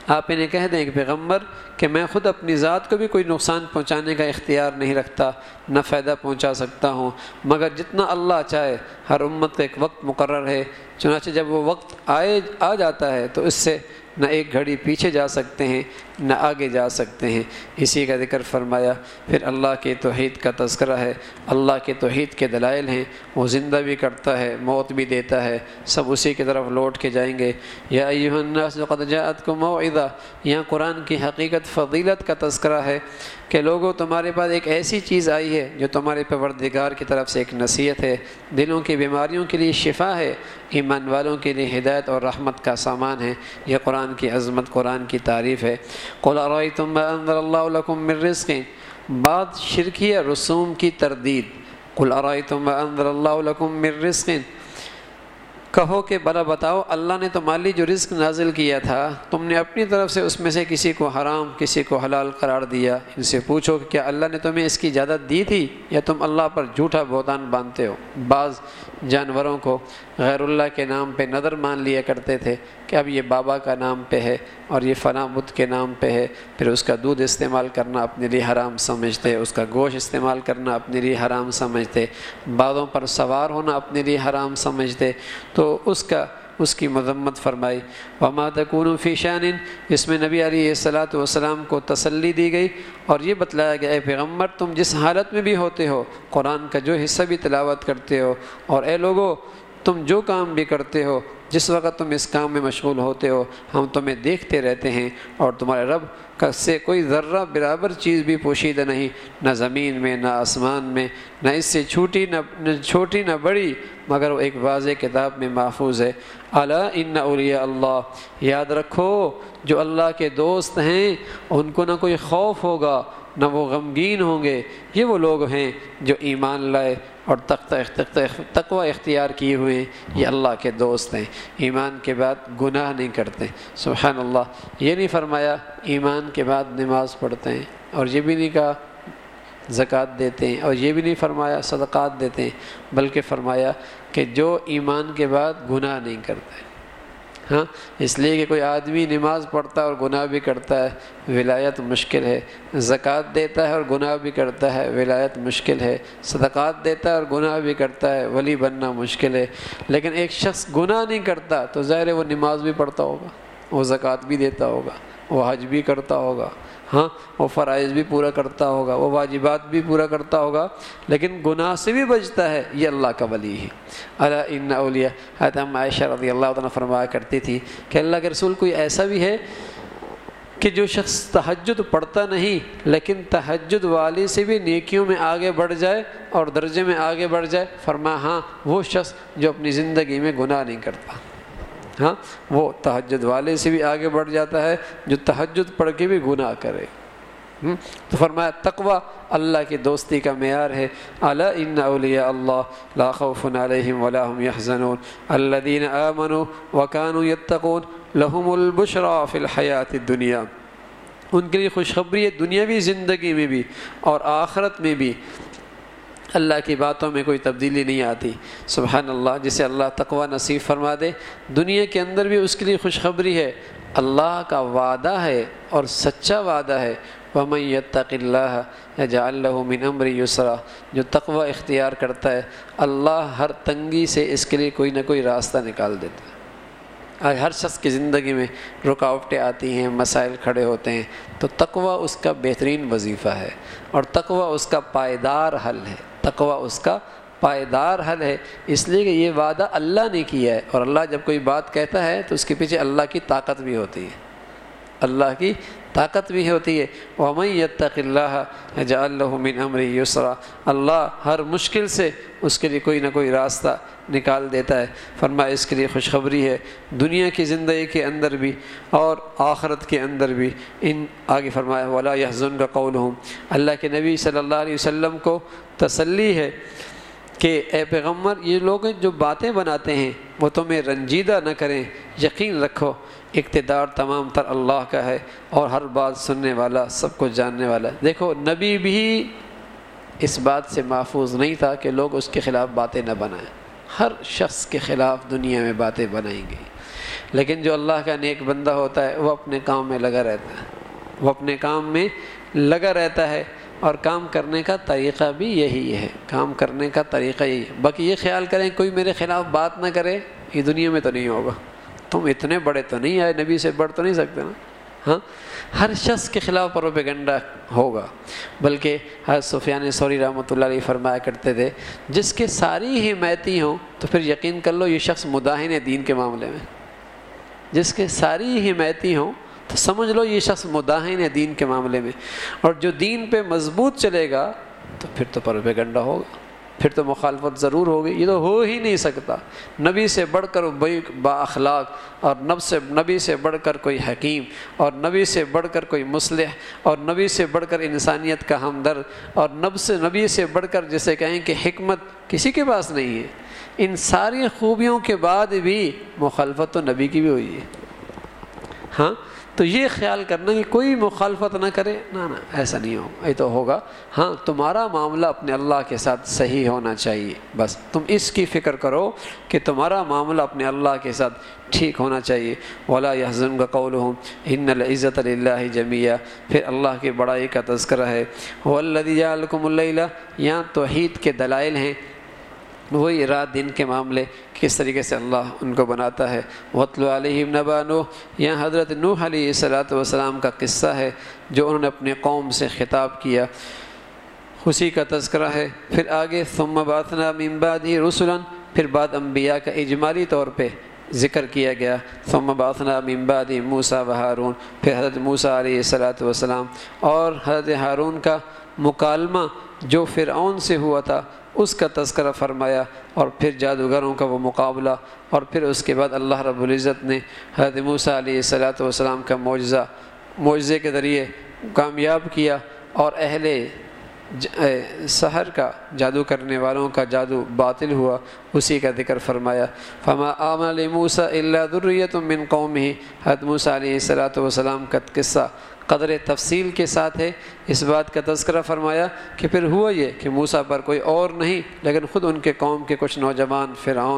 آپ انہیں کہہ دیں کہ پیغمبر کہ میں خود اپنی ذات کو بھی کوئی نقصان پہنچانے کا اختیار نہیں رکھتا، نہ فائدہ پہنچا سکتا ہوں، مگر جتنا اللہ چاہے۔ ہر امت کا ایک وقت مقرر ہے، چنانچہ جب وہ وقت آ جاتا ہے تو اس سے نہ ایک گھڑی پیچھے جا سکتے ہیں نہ آگے جا سکتے ہیں۔ اسی کا ذکر فرمایا۔ پھر اللہ کے توحید کا تذکرہ ہے، اللہ کے توحید کے دلائل ہیں، وہ زندہ بھی کرتا ہے، موت بھی دیتا ہے، سب اسی کی طرف لوٹ کے جائیں گے۔ یا ایھا الناس قد جاءتکم موعظہ، یہاں قرآن کی حقیقت فضیلت کا تذکرہ ہے کہ لوگوں تمہارے پاس ایک ایسی چیز آئی ہے جو تمہارے پروردگار کی طرف سے ایک نصیحت ہے، دلوں کی بیماریوں کے لیے شفا ہے، ایمان والوں کے لیے ہدایت اور رحمت کا سامان ہے۔ یہ قرآن کی عظمت، قرآن کی تعریف ہے۔ قل ارأیتم ما انزل اللہ لکم من رزق، بعد شرکیہ رسوم کی تردید۔ قل ارأیتم ما انزل اللہ لکم من رزق، کہو کہ بھلا بتاؤ اللہ نے تمہارے لیے جو رزق نازل کیا تھا تم نے اپنی طرف سے اس میں سے کسی کو حرام کسی کو حلال قرار دیا؟ ان سے پوچھو کہ کیا اللہ نے تمہیں اس کی اجازت دی تھی یا تم اللہ پر جھوٹا بہتان باندھتے ہو؟ بعض جانوروں کو غیر اللہ کے نام پہ نظر مان لیا کرتے تھے کہ اب یہ بابا کا نام پہ ہے اور یہ فلاں بت کے نام پہ ہے، پھر اس کا دودھ استعمال کرنا اپنے لیے حرام سمجھتے، اس کا گوشت استعمال کرنا اپنے لیے حرام سمجھتے، بعضوں پر سوار ہونا اپنے لیے حرام سمجھتے۔ تو اس کی مذمت فرمائی۔ وما تکون فی شان، اس میں نبی علیہ الصلاۃ والسلام کو تسلی دی گئی اور یہ بتلایا گیا اے پیغمبر تم جس حالت میں بھی ہوتے ہو، قرآن کا جو حصہ بھی تلاوت کرتے ہو، اور اے لوگو تم جو کام بھی کرتے ہو، جس وقت تم اس کام میں مشغول ہوتے ہو ہم تمہیں دیکھتے رہتے ہیں، اور تمہارے رب کا سے کوئی ذرہ برابر چیز بھی پوشیدہ نہیں، نہ زمین میں نہ آسمان میں، نہ اس سے چھوٹی نہ بڑی، مگر وہ ایک واضح کتاب میں محفوظ ہے۔ الا ان اولیاء اللہ، یاد رکھو جو اللہ کے دوست ہیں ان کو نہ کوئی خوف ہوگا نہ وہ غمگین ہوں گے، یہ وہ لوگ ہیں جو ایمان لائے اور تقوی اختیار کیے ہوئے ہیں، یہ اللہ کے دوست ہیں، ایمان کے بعد گناہ نہیں کرتے۔ سبحان اللہ، یہ نہیں فرمایا ایمان کے بعد نماز پڑھتے ہیں، اور یہ بھی نہیں کہا زکوٰۃ دیتے ہیں، اور یہ بھی نہیں فرمایا صدقات دیتے ہیں، بلکہ فرمایا کہ جو ایمان کے بعد گناہ نہیں کرتے۔ ہاں، اس لیے کہ کوئی آدمی نماز پڑھتا ہے اور گناہ بھی کرتا ہے، ولایت مشکل ہے، زکوٰۃ دیتا ہے اور گناہ بھی کرتا ہے، ولایت مشکل ہے، صدقات دیتا ہے اور گناہ بھی کرتا ہے، ولی بننا مشکل ہے۔ لیکن ایک شخص گناہ نہیں کرتا تو ظاہر ہے وہ نماز بھی پڑھتا ہوگا، وہ زکوٰۃ بھی دیتا ہوگا، وہ حج بھی کرتا ہوگا، ہاں وہ فرائض بھی پورا کرتا ہوگا، وہ واجبات بھی پورا کرتا ہوگا، لیکن گناہ سے بھی بچتا ہے، یہ اللہ کا ولی ہے۔ الا ان اولیاء، حضرت عائشہ رضی اللہ عنہ فرمایا کرتی تھی کہ اللہ کے رسول کوئی ایسا بھی ہے کہ جو شخص تہجد پڑھتا نہیں لیکن تہجد والی سے بھی نیکیوں میں آگے بڑھ جائے اور درجے میں آگے بڑھ جائے؟ فرمایا ہاں وہ شخص جو اپنی زندگی میں گناہ نہیں کرتا، ہاں وہ تہجد والے سے بھی آگے بڑھ جاتا ہے جو تہجد پڑھ کے بھی گناہ کرے۔ تو فرمایا تقوی اللہ کی دوستی کا معیار ہے۔ الا ان اولیاء اللہ لا خوف علیہم ولا هم يحزنون الذين آمنوا وكانوا يتقون لهم البشرى في الحیاۃ الدنیا، ان کے لیے خوشخبری ہے دنیاوی زندگی میں بھی اور آخرت میں بھی، اللہ کی باتوں میں کوئی تبدیلی نہیں آتی۔ سبحان اللہ، جسے اللہ تقوی نصیب فرما دے دنیا کے اندر بھی اس کے لیے خوشخبری ہے، اللہ کا وعدہ ہے اور سچا وعدہ ہے۔ وَمَن يَتَّقِ اللَّهَ يَجْعَل لَّهُ مِنْ أَمْرِهِ يُسْرًا، جو تقوی اختیار کرتا ہے اللہ ہر تنگی سے اس کے لیے کوئی نہ کوئی راستہ نکال دیتا ہے۔ آج ہر شخص کی زندگی میں رکاوٹیں آتی ہیں، مسائل کھڑے ہوتے ہیں، تو تقوی اس کا بہترین وظیفہ ہے اور تقوی اس کا پائیدار حل ہے، تقوی اس کا پائیدار حل ہے، اس لیے کہ یہ وعدہ اللہ نے کیا ہے، اور اللہ جب کوئی بات کہتا ہے تو اس کے پیچھے اللہ کی طاقت بھی ہوتی ہے، اللہ کی طاقت بھی ہوتی ہے۔ وَمَن يَتَّقِ اللَّهَ يَجْعَل لَّهُ مِنْ أَمْرِهِ يُسْرًا، اللہ ہر مشکل سے اس کے لیے کوئی نہ کوئی راستہ نکال دیتا ہے۔ فرمایا اس کے لیے خوشخبری ہے دنیا کی زندگی کے اندر بھی اور آخرت کے اندر بھی۔ ان آگے فرمایا وَلَا يَحْزُنْكَ قَوْلُهُمْ، اللہ کے نبی صلی اللہ علیہ وسلم کو تسلی ہے کہ اے پیغمبر یہ لوگ جو باتیں بناتے ہیں وہ تمہیں رنجیدہ نہ کریں، یقین رکھو اقتدار تمام تر اللہ کا ہے اور ہر بات سننے والا سب کو جاننے والا ہے۔ دیکھو نبی بھی اس بات سے محفوظ نہیں تھا کہ لوگ اس کے خلاف باتیں نہ بنائیں، ہر شخص کے خلاف دنیا میں باتیں بنائیں گی، لیکن جو اللہ کا نیک بندہ ہوتا ہے وہ اپنے کام میں لگا رہتا ہے، وہ اپنے کام میں لگا رہتا ہے، اور کام کرنے کا طریقہ بھی یہی ہے، کام کرنے کا طریقہ یہی ہے۔ باقی یہ خیال کریں کوئی میرے خلاف بات نہ کرے، یہ دنیا میں تو نہیں ہوگا۔ تم اتنے بڑے تو نہیں آئے، نبی سے بڑھ تو نہیں سکتے نا۔ ہاں، ہر شخص کے خلاف پروپیگنڈا ہوگا، بلکہ حضرت سفیان ثوری رحمۃ اللہ علیہ فرمایا کرتے تھے جس کے ساری حمایتی ہوں تو پھر یقین کر لو یہ شخص مداہن ہے دین کے معاملے میں۔ جس کے ساری حمایتی ہوں تو سمجھ لو یہ شخص مداہن ہے دین کے معاملے میں، اور جو دین پہ مضبوط چلے گا تو پھر تو پروپیگنڈا ہوگا، پھر تو مخالفت ضرور ہوگی۔ یہ تو ہو ہی نہیں سکتا۔ نبی سے بڑھ کر با اخلاق، اور نبی سے بڑھ کر کوئی حکیم، اور نبی سے بڑھ کر کوئی مصلح، اور نبی سے بڑھ کر انسانیت کا ہمدرد، اور نبی سے بڑھ کر جسے کہیں کہ حکمت کسی کے پاس نہیں ہے۔ ان ساری خوبیوں کے بعد بھی مخالفت تو نبی کی بھی ہوئی ہے۔ ہاں، تو یہ خیال کرنا کہ کوئی مخالفت نہ کرے، نہ ایسا نہیں ہوگا، یہ تو ہوگا۔ ہاں، تمہارا معاملہ اپنے اللہ کے ساتھ صحیح ہونا چاہیے، بس تم اس کی فکر کرو کہ تمہارا معاملہ اپنے اللہ کے ساتھ ٹھیک ہونا چاہیے۔ وَلَا يَحْزُنْكَ قَوْلُهُمْ إِنَّ الْعِزَّةَ لِلَّهِ جَمِيعًا، پھر اللہ کی بڑائی کا تذکرہ ہے۔ وَالَّذِي جَعَلَكُمُ اللَّيْلَ، یہاں توحید کے دلائل ہیں، وہی رات دن کے معاملے کس طریقے سے اللہ ان کو بناتا ہے۔ وَاتْلُ عَلَيْهِمْ نَبَأَ نُوحٍ، یہاں حضرت نوح علیہ السلام کا قصہ ہے جو انہوں نے اپنے قوم سے خطاب کیا، اسی کا تذکرہ ہے۔ پھر آگے ثُمَّ بَعَثْنَا مِن بَعْدِهِ رُسُلًا، پھر بعد انبیاء کا اجمالی طور پہ ذکر کیا گیا۔ ثُمَّ بَعَثْنَا مِن بَعْدِهِ موسیٰ وَہارون، پھر حضرت موسیٰ علیہ السلام اور حضرت ہارون کا مکالمہ جو فرعون سے ہوا تھا اس کا تذکرہ فرمایا، اور پھر جادوگروں کا وہ مقابلہ، اور پھر اس کے بعد اللہ رب العزت نے حضرت موسیٰ علیہ السلام کا معجزے کے ذریعے کامیاب کیا، اور اہل سحر کا، جادو کرنے والوں کا جادو باطل ہوا، اسی کا ذکر فرمایا۔ فما آمن لموسیٰ الا ذریۃ من قومہ، حضرت موسیٰ علیہ السلام کا قصہ قدر تفصیل کے ساتھ ہے۔ اس بات کا تذکرہ فرمایا کہ پھر ہوا یہ کہ موسیٰ پر کوئی اور نہیں لیکن خود ان کے قوم کے کچھ نوجوان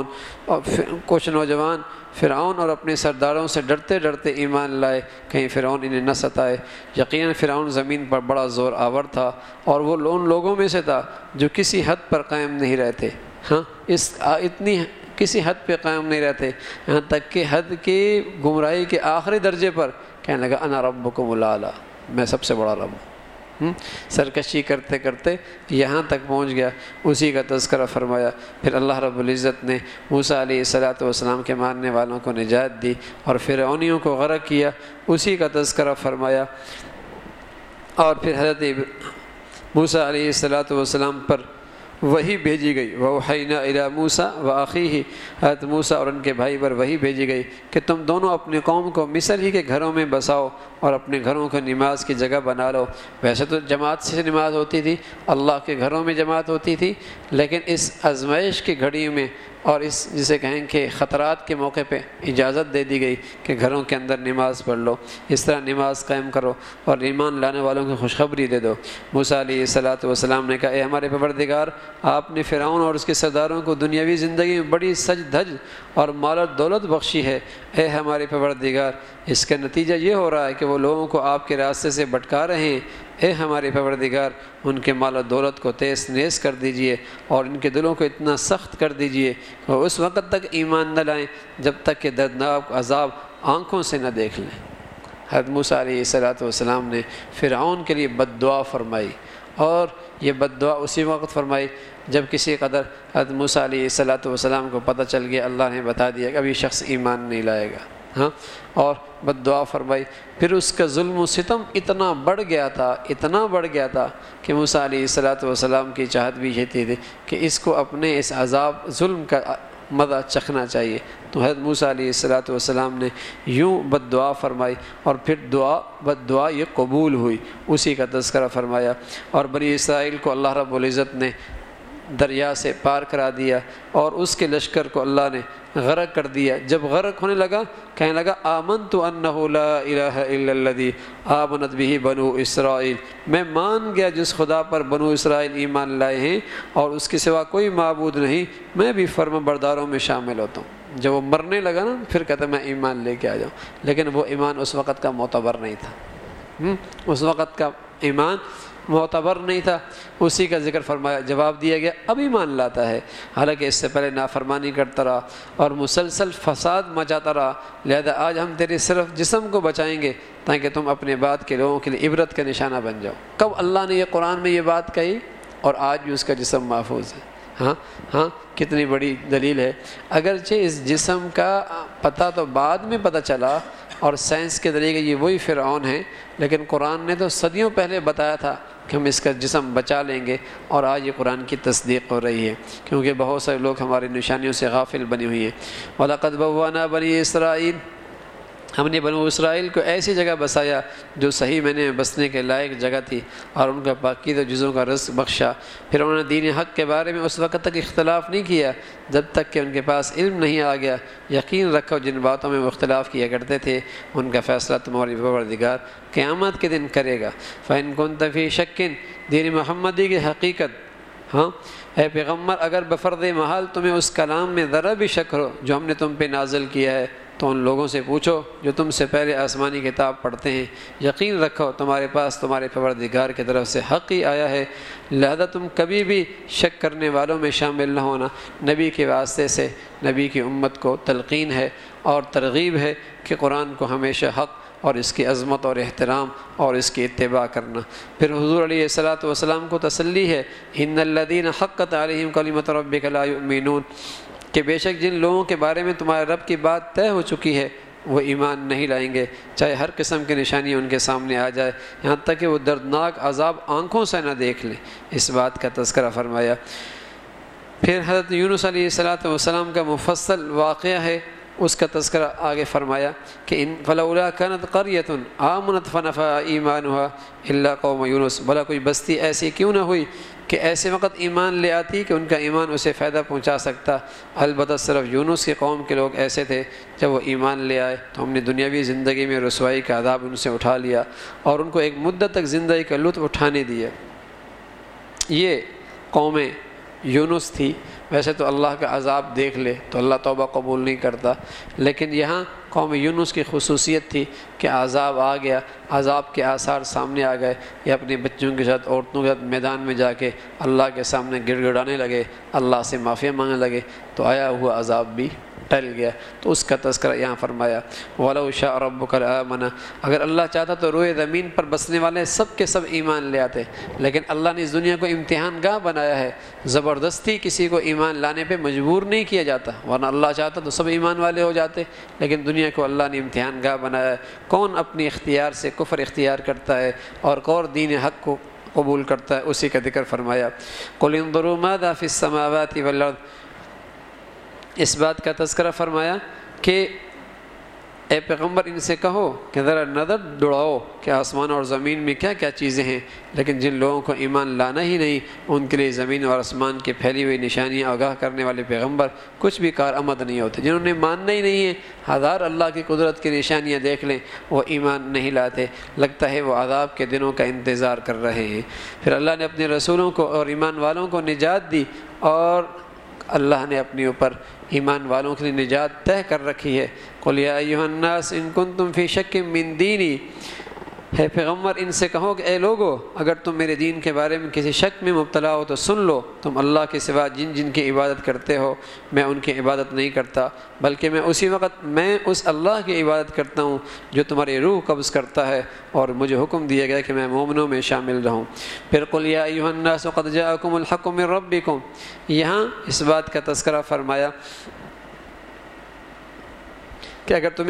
فرعون اور اپنے سرداروں سے ڈرتے ڈرتے ایمان لائے، کہیں فرعون انہیں نہ ستائے۔ یقیناً فرعون زمین پر بڑا زور آور تھا، اور وہ ان لوگوں میں سے تھا جو کسی حد پر قائم نہیں رہتے۔ ہاں، اتنی کسی حد پہ قائم نہیں رہتے، یہاں تک کہ حد کی گمراہی کے آخری درجے پر کہنے لگا انا ربکم الاعلی، میں سب سے بڑا رب ہوں۔ سرکشی کرتے کرتے یہاں تک پہنچ گیا، اسی کا تذکرہ فرمایا۔ پھر اللہ رب العزت نے موسیٰ علیہ السلام کے ماننے والوں کو نجات دی اور فرعونیوں کو غرق کیا، اسی کا تذکرہ فرمایا۔ اور پھر حضرت موسیٰ علیہ السلام پر وحی بھیجی گئی، وَأَوْحَيْنَا إِلَىٰ مُوسَىٰ وَأَخِيهِ، حضرت موسیٰ اور ان کے بھائی پر وحی بھیجی گئی کہ تم دونوں اپنے قوم کو مصر ہی کے گھروں میں بساؤ اور اپنے گھروں کو نماز کی جگہ بنا لو۔ ویسے تو جماعت سے نماز ہوتی تھی، اللہ کے گھروں میں جماعت ہوتی تھی، لیکن اس آزمائش کی گھڑی میں اور اس جسے کہیں کہ خطرات کے موقع پہ اجازت دے دی گئی کہ گھروں کے اندر نماز پڑھ لو، اس طرح نماز قائم کرو اور ایمان لانے والوں کو خوشخبری دے دو۔ موسیٰ علیہ السلام نے کہا اے ہمارے پروردگار، آپ نے فرعون اور اس کے سرداروں کو دنیاوی زندگی میں بڑی سج دھج اور مال و دولت بخشی ہے، اے ہمارے پروردگار اس کا نتیجہ یہ ہو رہا ہے کہ وہ لوگوں کو آپ کے راستے سے بھٹکا رہے ہیں، اے ہمارے پروردگار ان کے مال و دولت کو تیز نیز کر دیجئے اور ان کے دلوں کو اتنا سخت کر دیجئے کہ وہ اس وقت تک ایمان نہ لائیں جب تک کہ دردناک عذاب آنکھوں سے نہ دیکھ لیں۔ حضرت موسیٰ علیہ السلام نے فرعون کے لیے بد دعا فرمائی، اور یہ بد دعا اسی وقت فرمائی جب کسی قدر حضرت موسیٰ علیہ السلام کو پتہ چل گیا، اللہ نے بتا دیا کہ ابھی شخص ایمان نہیں لائے گا، ہاں، اور بد دعا فرمائی۔ پھر اس کا ظلم و ستم اتنا بڑھ گیا تھا کہ موسیٰ علیہ السلام کی چاہت بھی یہ تھی کہ اس کو اپنے اس عذاب ظلم کا مزہ چکھنا چاہیے، تو حضرت موسیٰ علیہ السلام نے یوں بد دعا فرمائی، اور پھر بد دعا یہ قبول ہوئی، اسی کا تذکرہ فرمایا۔ اور بنی اسرائیل کو اللہ رب العزت نے دریا سے پار کرا دیا اور اس کے لشکر کو اللہ نے غرق کر دیا۔ جب غرق ہونے لگا کہنے لگا آمنت انہ لا الہ الا الذی آمنت بہ بنو اسرائیل، میں مان گیا جس خدا پر بنو اسرائیل ایمان لائے ہیں اور اس کے سوا کوئی معبود نہیں، میں بھی فرما برداروں میں شامل ہوتا ہوں۔ جب وہ مرنے لگا نا پھر کہتا میں ایمان لے کے آ جاؤں، لیکن وہ ایمان اس وقت کا معتبر نہیں تھا، اس وقت کا ایمان معتبر نہیں تھا۔ اسی کا ذکر فرمایا، جواب دیا گیا اب ایمان لاتا ہے، حالانکہ اس سے پہلے نافرمانی کرتا رہا اور مسلسل فساد مچاتا رہا، لہذا آج ہم تیرے صرف جسم کو بچائیں گے تاکہ تم اپنے بعد کے لوگوں کے لیے عبرت کا نشانہ بن جاؤ۔ کب اللہ نے یہ قرآن میں یہ بات کہی اور آج بھی اس کا جسم محفوظ ہے۔ ہاں کتنی بڑی دلیل ہے۔ اگرچہ اس جسم کا پتہ تو بعد میں پتہ چلا اور سائنس کے ذریعے یہ وہی فرعون ہیں، لیکن قرآن نے تو صدیوں پہلے بتایا تھا کہ ہم اس کا جسم بچا لیں گے، اور آج یہ قرآن کی تصدیق ہو رہی ہے، کیونکہ بہت سارے لوگ ہماری نشانیوں سے غافل بنی ہوئی ہیں۔ وَلَقَدْ بَوَّأْنَا بَنِي اسرائیل، ہم نے بنو اسرائیل کو ایسی جگہ بسایا جو صحیح میں بسنے کے لائق جگہ تھی، اور ان کا پاکیزہ جزوں کا رزق بخشا۔ پھر انہوں نے دین حق کے بارے میں اس وقت تک اختلاف نہیں کیا جب تک کہ ان کے پاس علم نہیں آ گیا۔ یقین رکھو جن باتوں میں وہ اختلاف کیا کرتے تھے ان کا فیصلہ تمہاری پروردگار قیامت کے دن کرے گا۔ فَإِن كُنتَ فِي شَكٍّ، دین محمدی کی حقیقت، اے پیغمبر اگر بفرض محال تمہیں اس کلام میں ذرا بھی شک ہو جو ہم نے تم پہ نازل کیا ہے تو ان لوگوں سے پوچھو جو تم سے پہلے آسمانی کتاب پڑھتے ہیں۔ یقین رکھو تمہارے پاس تمہارے پروردگار کی طرف سے حق ہی آیا ہے، لہذا تم کبھی بھی شک کرنے والوں میں شامل نہ ہونا۔ نبی کے واسطے سے نبی کی امت کو تلقین ہے اور ترغیب ہے کہ قرآن کو ہمیشہ حق اور اس کی عظمت اور احترام اور اس کی اتباع کرنا۔ پھر حضور علیہ الصلاۃ والسلام کو تسلی ہے، ان الذین حقت علیہم کلمۃ ربک لا یؤمنون، کہ بے شک جن لوگوں کے بارے میں تمہارے رب کی بات طے ہو چکی ہے وہ ایمان نہیں لائیں گے، چاہے ہر قسم کی نشانی ان کے سامنے آ جائے، یہاں تک کہ وہ دردناک عذاب آنکھوں سے نہ دیکھ لیں۔ اس بات کا تذکرہ فرمایا۔ پھر حضرت یونس علیہ الصلاۃ والسلام کا مفصل واقعہ ہے، اس کا تذکرہ آگے فرمایا کہ فلولا كانت قرية آمنت فنفعها ایمانها الا قوم یونس، بھلا کوئی بستی ایسی کیوں نہ ہوئی کہ ایسے وقت ایمان لے آتی کہ ان کا ایمان اسے فائدہ پہنچا سکتا، البتہ صرف یونس کے قوم کے لوگ ایسے تھے، جب وہ ایمان لے آئے تو ہم نے دنیاوی زندگی میں رسوائی کا عذاب ان سے اٹھا لیا اور ان کو ایک مدت تک زندگی کا لطف اٹھانے دیا۔ یہ قوم یونس تھی۔ ویسے تو اللہ کا عذاب دیکھ لے تو اللہ توبہ قبول نہیں کرتا، لیکن یہاں قوم یونس کی خصوصیت تھی کہ عذاب آ گیا، عذاب کے آثار سامنے آ گئے، یہ اپنے بچوں کے ساتھ عورتوں کے ساتھ میدان میں جا کے اللہ کے سامنے گڑ گڑانے لگے، اللہ سے معافی مانگنے لگے، تو آیا ہوا عذاب بھی ٹل گیا۔ تو اس کا تذکرہ یہاں فرمایا، وَلَوْ شَاءَ رَبُّكَ لَآمَنَ، اگر اللہ چاہتا تو روئے زمین پر بسنے والے سب کے سب ایمان لے آتے، لیکن اللہ نے اس دنیا کو امتحان گاہ بنایا ہے، زبردستی کسی کو ایمان لانے پہ مجبور نہیں کیا جاتا، ورنہ اللہ چاہتا تو سب ایمان والے ہو جاتے، لیکن دنیا کو اللہ نے امتحان گاہ بنایا ہے۔ کون اپنی اختیار سے کفر اختیار کرتا ہے اور کون دین حق کو قبول کرتا ہے، اسی کا ذکر فرمایا۔ قُلِ انظُرُوا ماذا فِي السَّمَاوَاتِ وَالْأَرْضِ، اس بات کا تذکرہ فرمایا کہ اے پیغمبر ان سے کہو کہ ذرا نظر دوڑاؤ کہ آسمان اور زمین میں کیا کیا چیزیں ہیں، لیکن جن لوگوں کو ایمان لانا ہی نہیں ان کے لیے زمین اور آسمان کی پھیلی ہوئی نشانیاں آگاہ کرنے والے پیغمبر کچھ بھی کارآمد نہیں ہوتے۔ جنہوں نے ماننا ہی نہیں ہے، ہزار اللہ کی قدرت کی نشانیاں دیکھ لیں وہ ایمان نہیں لاتے، لگتا ہے وہ عذاب کے دنوں کا انتظار کر رہے ہیں۔ پھر اللہ نے اپنے رسولوں کو اور ایمان والوں کو نجات دی، اور اللہ نے اپنے اوپر ایمان والوں کے لیے نجات طے کر رکھی ہے۔ قُلْ يَا أَيُّهَا النَّاسِ إِن كُنتُمْ فِي شَكٍّ مِّن دِينِي، ہے پیغمبر ان سے کہو کہ اے لوگو اگر تم میرے دین کے بارے میں کسی شک میں مبتلا ہو تو سن لو، تم اللہ کے سوا جن جن کی عبادت کرتے ہو میں ان کی عبادت نہیں کرتا، بلکہ میں اس اللہ کی عبادت کرتا ہوں جو تمہاری روح قبض کرتا ہے، اور مجھے حکم دیا گیا کہ میں مومنوں میں شامل رہوں۔ پھر قُلْ يَا أَيُّهَا النَّاسُ قَدْ جَاءَكُمُ الْحَقُّ مِن رَبِّكُمْ، یہاں اس بات کا تذکرہ فرمایا کہ اگر تمہیں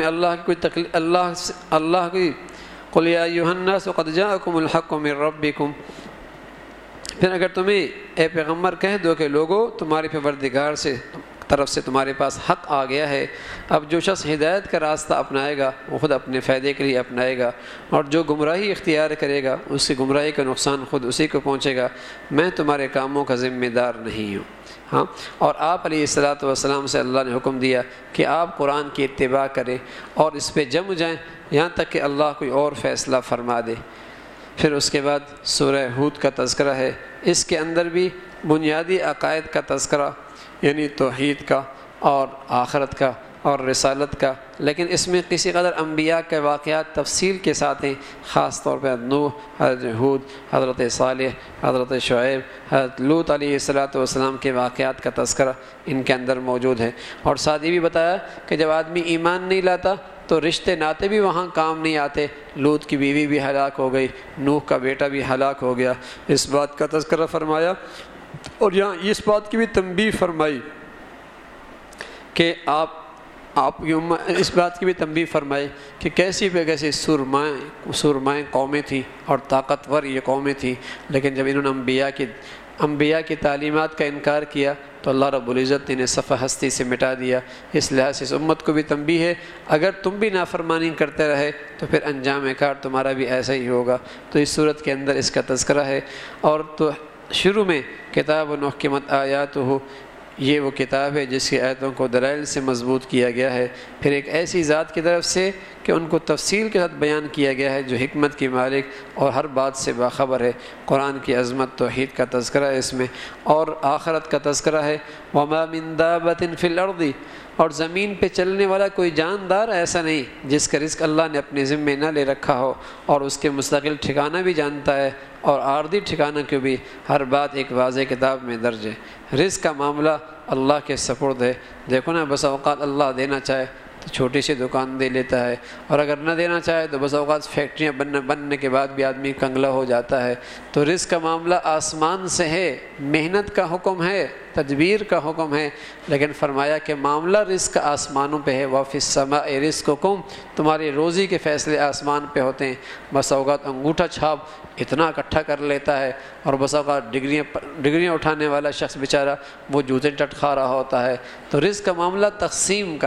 اللہ کی قُلْ يَا أَيُّهَا النَّاسُ قَدْ جَاءَكُمُ الْحَقُّ مِن رَبِّكُمْ، پھر اگر تمہیں اے پیغمبر کہہ دو کہ لوگو تمہارے پروردگار سے طرف سے تمہارے پاس حق آ گیا ہے۔ اب جو شخص ہدایت کا راستہ اپنائے گا وہ خود اپنے فائدے کے لیے اپنائے گا، اور جو گمراہی اختیار کرے گا اس کی گمراہی کا نقصان خود اسی کو پہنچے گا۔ میں تمہارے کاموں کا ذمہ دار نہیں ہوں۔ ہاں، اور آپ علیہ الصلاۃ والسلام سے اللہ نے حکم دیا کہ آپ قرآن کی اتباع کریں اور اس پہ جم جائیں یہاں تک کہ اللہ کوئی اور فیصلہ فرما دے۔ پھر اس کے بعد سورہ ہود کا تذکرہ ہے، اس کے اندر بھی بنیادی عقائد کا تذکرہ، یعنی توحید کا اور آخرت کا اور رسالت کا، لیکن اس میں کسی قدر انبیاء کے واقعات تفصیل کے ساتھ ہیں، خاص طور پہ نوح، حضرت ہود، حضرت صالح، حضرت شعیب، حضرت لوط علیہ الصلاۃ والسلام کے واقعات کا تذکرہ ان کے اندر موجود ہے۔ اور ساتھ یہ بھی بتایا کہ جب آدمی ایمان نہیں لاتا تو رشتے ناتے بھی وہاں کام نہیں آتے۔ لوط کی بیوی بھی ہلاک ہو گئی، نوح کا بیٹا بھی ہلاک ہو گیا، اس بات کا تذکرہ فرمایا۔ اور یہاں اس بات کی بھی تنبیہ فرمائی کہ آپ کی اس بات کی بھی تنبیہ فرمائی کہ کیسی پہ کیسی سرمائیں قومیں تھیں اور طاقتور یہ قومیں تھیں، لیکن جب انہوں نے انبیاء کی تعلیمات کا انکار کیا تو اللہ رب العزت نے انہیں صفحہ ہستی سے مٹا دیا۔ اس لحاظ سے اس امت کو بھی تنبیہ ہے، اگر تم بھی نافرمانی کرتے رہے تو پھر انجام کار تمہارا بھی ایسا ہی ہوگا۔ تو اس صورت کے اندر اس کا تذکرہ ہے۔ اور تو شروع میں کتاب محکمت آیاتہ، یہ وہ کتاب ہے جس کی آیتوں کو دلائل سے مضبوط کیا گیا ہے، پھر ایک ایسی ذات کی طرف سے کہ ان کو تفصیل کے ساتھ بیان کیا گیا ہے جو حکمت کی مالک اور ہر بات سے باخبر ہے۔ قرآن کی عظمت توحید کا تذکرہ ہے اس میں، اور آخرت کا تذکرہ ہے۔ وما من دابۃ فی الارض، اور زمین پہ چلنے والا کوئی جاندار ایسا نہیں جس کا رزق اللہ نے اپنے ذمے نہ لے رکھا ہو، اور اس کے مستقل ٹھکانہ بھی جانتا ہے اور عارضی ٹھکانہ کو بھی، ہر بات ایک واضح کتاب میں درج ہے۔ رزق کا معاملہ اللہ کے سپرد ہے۔ دیکھو نا، بس اوقات اللہ دینا چاہے تو چھوٹی سی دکان دے لیتا ہے، اور اگر نہ دینا چاہے تو بس اوقات فیکٹریاں بننے کے بعد بھی آدمی کنگلا ہو جاتا ہے۔ تو رزق کا معاملہ آسمان سے ہے، محنت کا حکم ہے، تدبیر کا حکم ہے، لیکن فرمایا کہ معاملہ رزق آسمانوں پہ ہے۔ وَفِي السَّمَاءِ رِزْقُكُمْ، تمہاری روزی کے فیصلے آسمان پہ ہوتے ہیں۔ بس اوقات انگوٹھا چھاپ اتنا اکٹھا کر لیتا ہے، اور بس اوقات ڈگریاں اٹھانے والا شخص بیچارہ وہ جوتے ٹٹ کھا رہا ہوتا ہے۔ تو رزق کا معاملہ تقسیم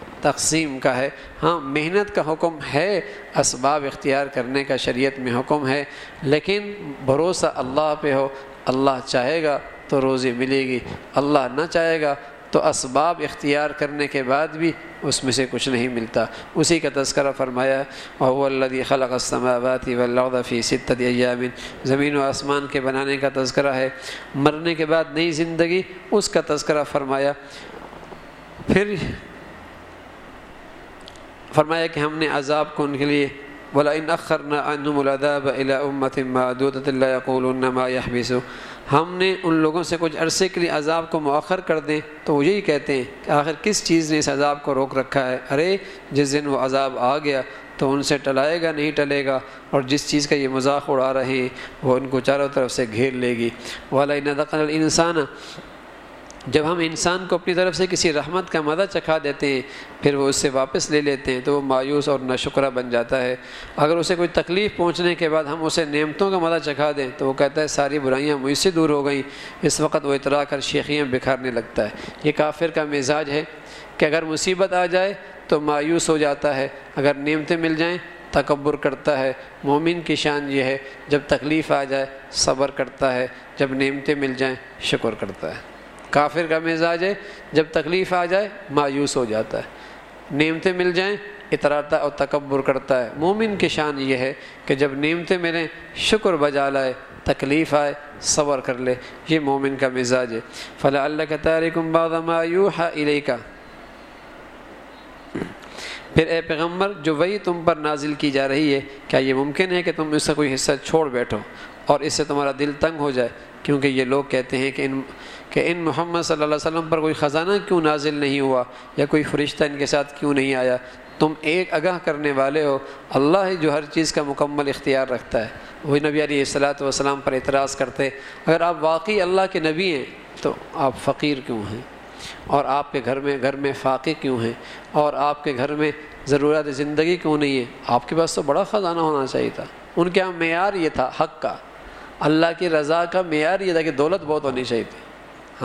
کا ہے۔ ہاں، محنت کا حکم ہے، اسباب اختیار کرنے کا شریعت میں حکم ہے، لیکن بھروسہ اللہ پہ ہو۔ اللہ چاہے گا تو روزی ملے گی، اللہ نہ چاہے گا تو اسباب اختیار کرنے کے بعد بھی اس میں سے کچھ نہیں ملتا۔ اسی کا تذکرہ فرمایا، وَهُوَ الَّذِي خَلَقَ السَّمَاوَاتِ وَالْأَرْضَ فِي سِتَّةِ أَيَّامٍ، زمین و آسمان کے بنانے کا تذکرہ ہے۔ مرنے کے بعد نئی زندگی، اس کا تذکرہ فرمایا۔ پھر فرمایا کہ ہم نے عذاب کو ان کے لیے وَلَئِنْ أَخَّرْنَا عَنْهُمُ الْعَذَابَ إِلَىٰ أُمَّةٍ مَّعْدُودَةٍ لَّيَقُولُنَّ مَا يَحْبِسُ، ہم نے ان لوگوں سے کچھ عرصے کے لیے عذاب کو مؤخر کر دیں تو وہ یہی کہتے ہیں کہ آخر کس چیز نے اس عذاب کو روک رکھا ہے؟ ارے جس دن وہ عذاب آ گیا تو ان سے ٹلائے گا نہیں ٹلے گا، اور جس چیز کا یہ مذاق اڑا رہے ہیں وہ ان کو چاروں طرف سے گھیر لے گی۔ وَلَئِنْ أَذَقْنَا الْإِنسَانَ، جب ہم انسان کو اپنی طرف سے کسی رحمت کا مزہ چکھا دیتے ہیں پھر وہ اس سے واپس لے لیتے ہیں تو وہ مایوس اور ناشکرہ بن جاتا ہے۔ اگر اسے کوئی تکلیف پہنچنے کے بعد ہم اسے نعمتوں کا مزہ چکھا دیں تو وہ کہتا ہے ساری برائیاں مجھ سے دور ہو گئیں۔ اس وقت وہ اترا کر شیخیاں بکھارنے لگتا ہے۔ یہ کافر کا مزاج ہے کہ اگر مصیبت آ جائے تو مایوس ہو جاتا ہے، اگر نعمتیں مل جائیں تکبر کرتا ہے۔ مومن کی شان یہ ہے جب تکلیف آ جائے صبر کرتا ہے، جب نعمتیں مل جائیں شکر کرتا ہے۔ کافر کا مزاج ہے جب تکلیف آ جائے مایوس ہو جاتا ہے، نعمتیں مل جائیں اتراتا اور تکبر کرتا ہے۔ مومن کی شان یہ ہے کہ جب نعمتیں ملیں شکر بجا لائے، تکلیف آئے صبر کر لے، یہ مومن کا مزاج ہے۔ فَلَعَلَّكَ تَارِكٌ بَعْضَ مَا يُوحَىٰ إِلَيْكَ، پھر اے پیغمبر جو وہی تم پر نازل کی جا رہی ہے کیا یہ ممکن ہے کہ تم اس سے کوئی حصہ چھوڑ بیٹھو اور اس سے تمہارا دل تنگ ہو جائے؟ کیونکہ یہ لوگ کہتے ہیں کہ ان محمد صلی اللہ علیہ وسلم پر کوئی خزانہ کیوں نازل نہیں ہوا یا کوئی فرشتہ ان کے ساتھ کیوں نہیں آیا؟ تم ایک آگاہ کرنے والے ہو، اللہ ہی جو ہر چیز کا مکمل اختیار رکھتا ہے۔ وہی نبی علیہ الصلاۃ والسلام پر اعتراض کرتے اگر آپ واقعی اللہ کے نبی ہیں تو آپ فقیر کیوں ہیں، اور آپ کے گھر میں فاقے کیوں ہیں، اور آپ کے گھر میں ضرورت زندگی کیوں نہیں ہے؟ آپ کے پاس تو بڑا خزانہ ہونا چاہیے تھا۔ ان کے یہاں معیار یہ تھا حق کا، اللہ کی رضا کا معیار یہ تھا کہ دولت بہت ہونی چاہیے تھی۔ ہاں،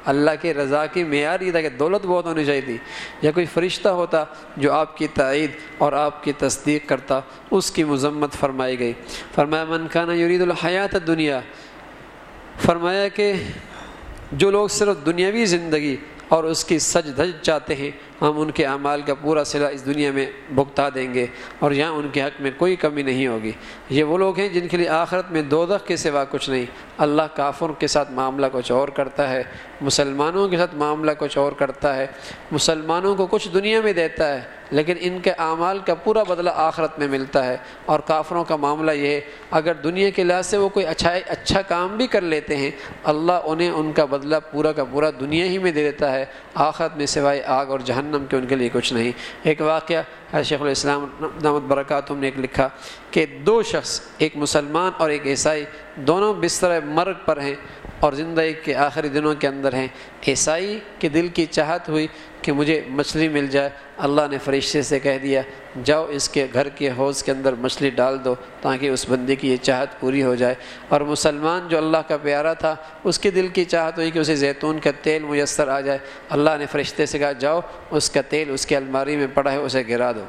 اللہ کی رضا کی معیار یہ تھا کہ دولت بہت ہونی چاہیے تھی، یا کوئی فرشتہ ہوتا جو آپ کی تائید اور آپ کی تصدیق کرتا، اس کی مذمت فرمائی گئی۔ فرمایا من کان یرید الحیات الدنیا، فرمایا کہ جو لوگ صرف دنیاوی زندگی اور اس کی سج دھج چاہتے ہیں، ہم ان کے اعمال کا پورا صلہ اس دنیا میں بھگتا دیں گے اور یہاں ان کے حق میں کوئی کمی نہیں ہوگی۔ یہ وہ لوگ ہیں جن کے لیے آخرت میں دوزخ کے سوا کچھ نہیں۔ اللہ کافر کے ساتھ معاملہ کچھ اور کرتا ہے، مسلمانوں کے ساتھ معاملہ کچھ اور کرتا ہے۔ مسلمانوں کو کچھ دنیا میں دیتا ہے لیکن ان کے اعمال کا پورا بدلہ آخرت میں ملتا ہے، اور کافروں کا معاملہ یہ ہے اگر دنیا کے لحاظ سے وہ کوئی اچھا کام بھی کر لیتے ہیں، اللہ انہیں ان کا بدلہ پورا کا پورا دنیا ہی میں دے دیتا ہے، آخرت میں سوائے آگ اور جہنم کے ان کے لیے کچھ نہیں۔ ایک واقعہ شیخ الاسلام دامت برکاتہم نے ایک لکھا کہ دو شخص، ایک مسلمان اور ایک عیسائی، دونوں بستر مرگ پر ہیں اور زندگی کے آخری دنوں کے اندر ہیں۔ عیسائی کے دل کی چاہت ہوئی کہ مجھے مچھلی مل جائے، اللہ نے فرشتے سے کہہ دیا جاؤ اس کے گھر کے حوض کے اندر مچھلی ڈال دو تاکہ اس بندے کی یہ چاہت پوری ہو جائے۔ اور مسلمان جو اللہ کا پیارا تھا، اس کے دل کی چاہت ہوئی کہ اسے زیتون کا تیل میسر آ جائے، اللہ نے فرشتے سے کہا جاؤ اس کا تیل اس کے الماری میں پڑا ہے اسے گرا دو۔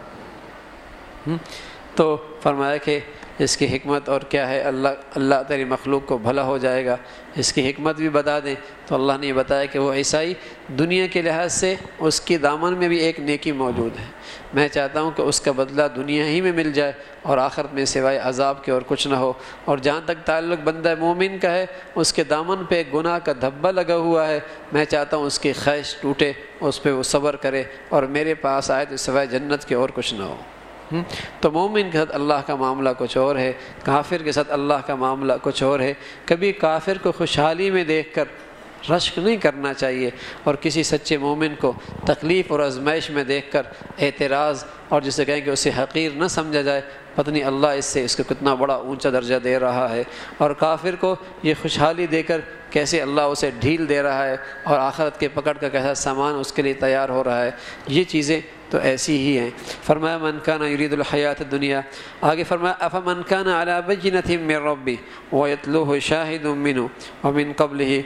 تو فرمایا کہ اس کی حکمت اور کیا ہے، اللہ تیری مخلوق کو بھلا ہو جائے گا، اس کی حکمت بھی بتا دیں۔ تو اللہ نے یہ بتایا کہ وہ عیسائی دنیا کے لحاظ سے اس کی دامن میں بھی ایک نیکی موجود ہے، میں چاہتا ہوں کہ اس کا بدلہ دنیا ہی میں مل جائے اور آخرت میں سوائے عذاب کے اور کچھ نہ ہو۔ اور جہاں تک تعلق بندہ مومن کا ہے، اس کے دامن پہ گناہ کا دھبا لگا ہوا ہے، میں چاہتا ہوں اس کی خواہش ٹوٹے، اس پہ وہ صبر کرے اور میرے پاس آئے تو سوائے جنت کے اور کچھ نہ ہو۔ تو مومن کے ساتھ اللہ کا معاملہ کچھ اور ہے، کافر کے ساتھ اللہ کا معاملہ کچھ اور ہے۔ کبھی کافر کو خوشحالی میں دیکھ کر رشک نہیں کرنا چاہیے، اور کسی سچے مومن کو تکلیف اور آزمائش میں دیکھ کر اعتراض اور جسے کہیں کہ اسے حقیر نہ سمجھا جائے، پتہ نہیں اللہ اس کو کتنا بڑا اونچا درجہ دے رہا ہے، اور کافر کو یہ خوشحالی دے کر کیسے اللہ اسے ڈھیل دے رہا ہے اور آخرت کے پکڑ کا کیسا سامان اس کے لیے تیار ہو رہا ہے۔ یہ چیزیں تو ایسی ہی ہیں۔ فرمایا من کان یرید الحیات الدنیا، آگے فرمایا افمن کان علی بینۃ من ربہ ویتلوہ شاہد منہ ومن قبلہ،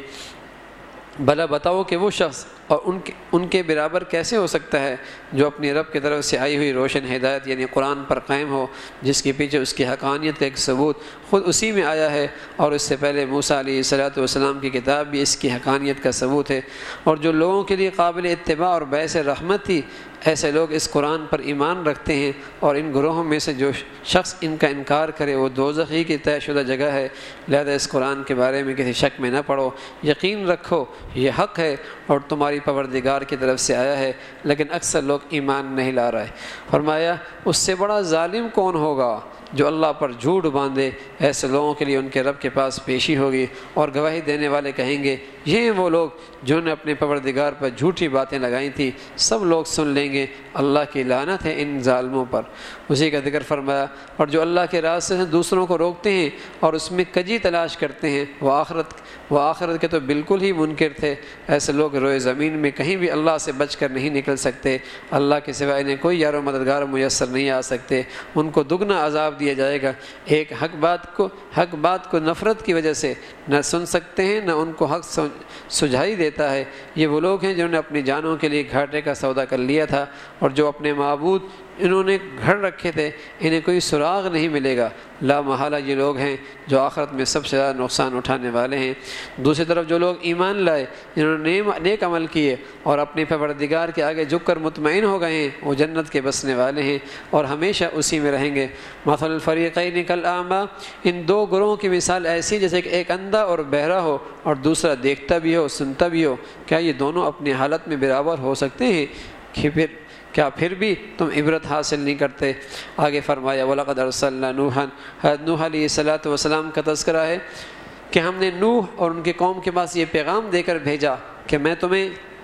بھلا بتاؤ کہ وہ شخص اور ان کے برابر کیسے ہو سکتا ہے جو اپنی رب کی طرف سے آئی ہوئی روشن ہدایت یعنی قرآن پر قائم ہو، جس کے پیچھے اس کی حقانیت کا ایک ثبوت خود اسی میں آیا ہے، اور اس سے پہلے موسیٰ علیہ السلام کی کتاب بھی اس کی حقانیت کا ثبوت ہے، اور جو لوگوں کے لیے قابل اتباع اور باعث رحمت تھی، ایسے لوگ اس قرآن پر ایمان رکھتے ہیں، اور ان گروہوں میں سے جو شخص ان کا انکار کرے وہ دوزخ ہی کی طے شدہ جگہ ہے، لہذا اس قرآن کے بارے میں کسی شک میں نہ پڑو، یقین رکھو یہ حق ہے اور تمہاری پروردگار کی طرف سے آیا ہے، لیکن اکثر لوگ ایمان نہیں لا رہے۔ فرمایا اس سے بڑا ظالم کون ہوگا جو اللہ پر جھوٹ باندھے، ایسے لوگوں کے لیے ان کے رب کے پاس پیشی ہوگی، اور گواہی دینے والے کہیں گے یہ ہیں وہ لوگ جنہوں نے اپنے پروردگار پر جھوٹی باتیں لگائی تھیں، سب لوگ سن لیں گے، اللہ کی لعنت ہے ان ظالموں پر۔ اسی کا ذکر فرمایا اور جو اللہ کے راستے سے دوسروں کو روکتے ہیں اور اس میں کجی تلاش کرتے ہیں، وہ آخرت کے تو بالکل ہی منکر تھے، ایسے لوگ روئے زمین میں کہیں بھی اللہ سے بچ کر نہیں نکل سکتے، اللہ کے سوا انہیں کوئی یار و مددگار میسر نہیں آ سکتے، ان کو دگنا عذاب دیا جائے گا۔ ایک حق بات کو نفرت کی وجہ سے نہ سن سکتے ہیں، نہ ان کو حق سجھائی دیتا ہے۔ یہ وہ لوگ ہیں جنہوں نے اپنی جانوں کے لیے گھاٹے کا سودا کر لیا تھا، اور جو اپنے معبود انہوں نے گھڑ رکھے تھے انہیں کوئی سراغ نہیں ملے گا۔ لا محالہ یہ لوگ ہیں جو آخرت میں سب سے زیادہ نقصان اٹھانے والے ہیں۔ دوسری طرف جو لوگ ایمان لائے، جنہوں نے نیک عمل کیے اور اپنے پروردگار کے آگے جھک کر مطمئن ہو گئے ہیں، وہ جنت کے بسنے والے ہیں اور ہمیشہ اسی میں رہیں گے۔ مثل الفریقین کالاعمی، ان دو گروہوں کی مثال ایسی جیسے کہ ایک اندھا اور بہرا ہو اور دوسرا دیکھتا بھی ہو سنتا بھی ہو، کیا یہ دونوں اپنی حالت میں برابر ہو سکتے ہیں؟ کیا پھر بھی تم عبرت حاصل نہیں کرتے؟ آگے فرمایا وَلَقَدْ أَرْسَلْنَا نُوحًا، حضرت نوح علیہ السلام کا تذکرہ ہے کہ ہم نے نوح اور ان کے قوم کے پاس یہ پیغام دے کر بھیجا کہ میں تمہیں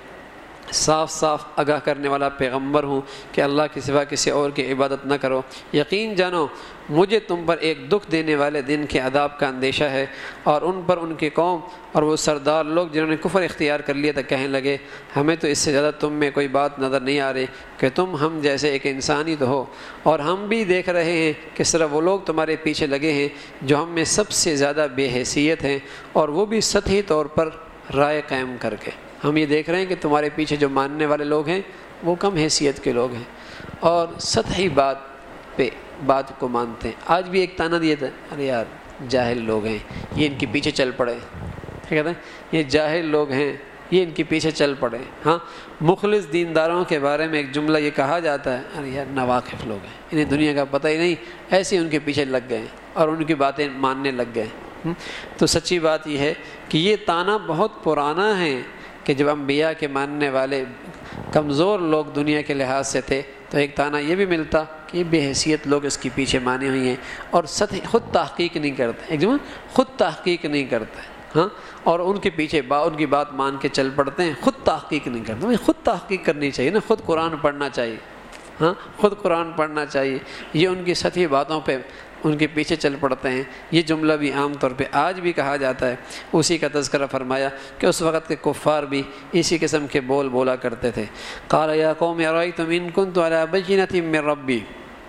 صاف صاف آگاہ کرنے والا پیغمبر ہوں کہ اللہ کے سوا کسی اور کی عبادت نہ کرو، یقین جانو مجھے تم پر ایک دکھ دینے والے دن کے عذاب کا اندیشہ ہے۔ اور ان پر ان کی قوم اور وہ سردار لوگ جنہوں نے کفر اختیار کر لیا تھا کہنے لگے ہمیں تو اس سے زیادہ تم میں کوئی بات نظر نہیں آ رہی کہ تم ہم جیسے ایک انسان ہی تو ہو، اور ہم بھی دیکھ رہے ہیں کہ صرف وہ لوگ تمہارے پیچھے لگے ہیں جو ہم میں سب سے زیادہ بے حیثیت ہیں، اور وہ بھی سطحی طور پر رائے قائم کر کے۔ ہم یہ دیکھ رہے ہیں کہ تمہارے پیچھے جو ماننے والے لوگ ہیں وہ کم حیثیت کے لوگ ہیں اور سطحی بات کو مانتے ہیں. آج بھی ایک طعنہ دیا تھا، ارے یار جاہل لوگ ہیں یہ ان کے پیچھے چل پڑے. کیا کہتے ہیں؟ یہ جاہل لوگ ہیں یہ ان کے پیچھے چل پڑے. ہاں، مخلص دینداروں کے بارے میں ایک جملہ یہ کہا جاتا ہے، ارے یار ناواقف لوگ ہیں، انہیں دنیا کا پتہ ہی نہیں، ایسے ان کے پیچھے لگ گئے اور ان کی باتیں ماننے لگ گئے. تو سچی بات یہ ہے کہ یہ طعنہ بہت پرانا ہے کہ جب انبیاء کے ماننے والے کمزور لوگ دنیا کے لحاظ سے تھے تو ایک طعنہ یہ بھی ملتا کہ بے حیثیت لوگ اس کے پیچھے مانے ہوئی ہیں اور خود تحقیق نہیں کرتے. ایک جملہ خود تحقیق نہیں کرتے. ہاں، اور ان کے پیچھے ان کی بات مان کے چل پڑتے ہیں، خود تحقیق نہیں کرتے. خود تحقیق کرنی چاہیے نا، خود قرآن پڑھنا چاہیے. ہاں، خود قرآن پڑھنا چاہیے. یہ ان کی سطحی باتوں پہ ان کے پیچھے چل پڑتے ہیں. یہ جملہ بھی عام طور پہ آج بھی کہا جاتا ہے. اسی کا تذکرہ فرمایا کہ اس وقت کے کفار بھی اسی قسم کے بولا کرتے تھے. قال یا قوم ارأیتم ان کنت علی بینۃ من ربی.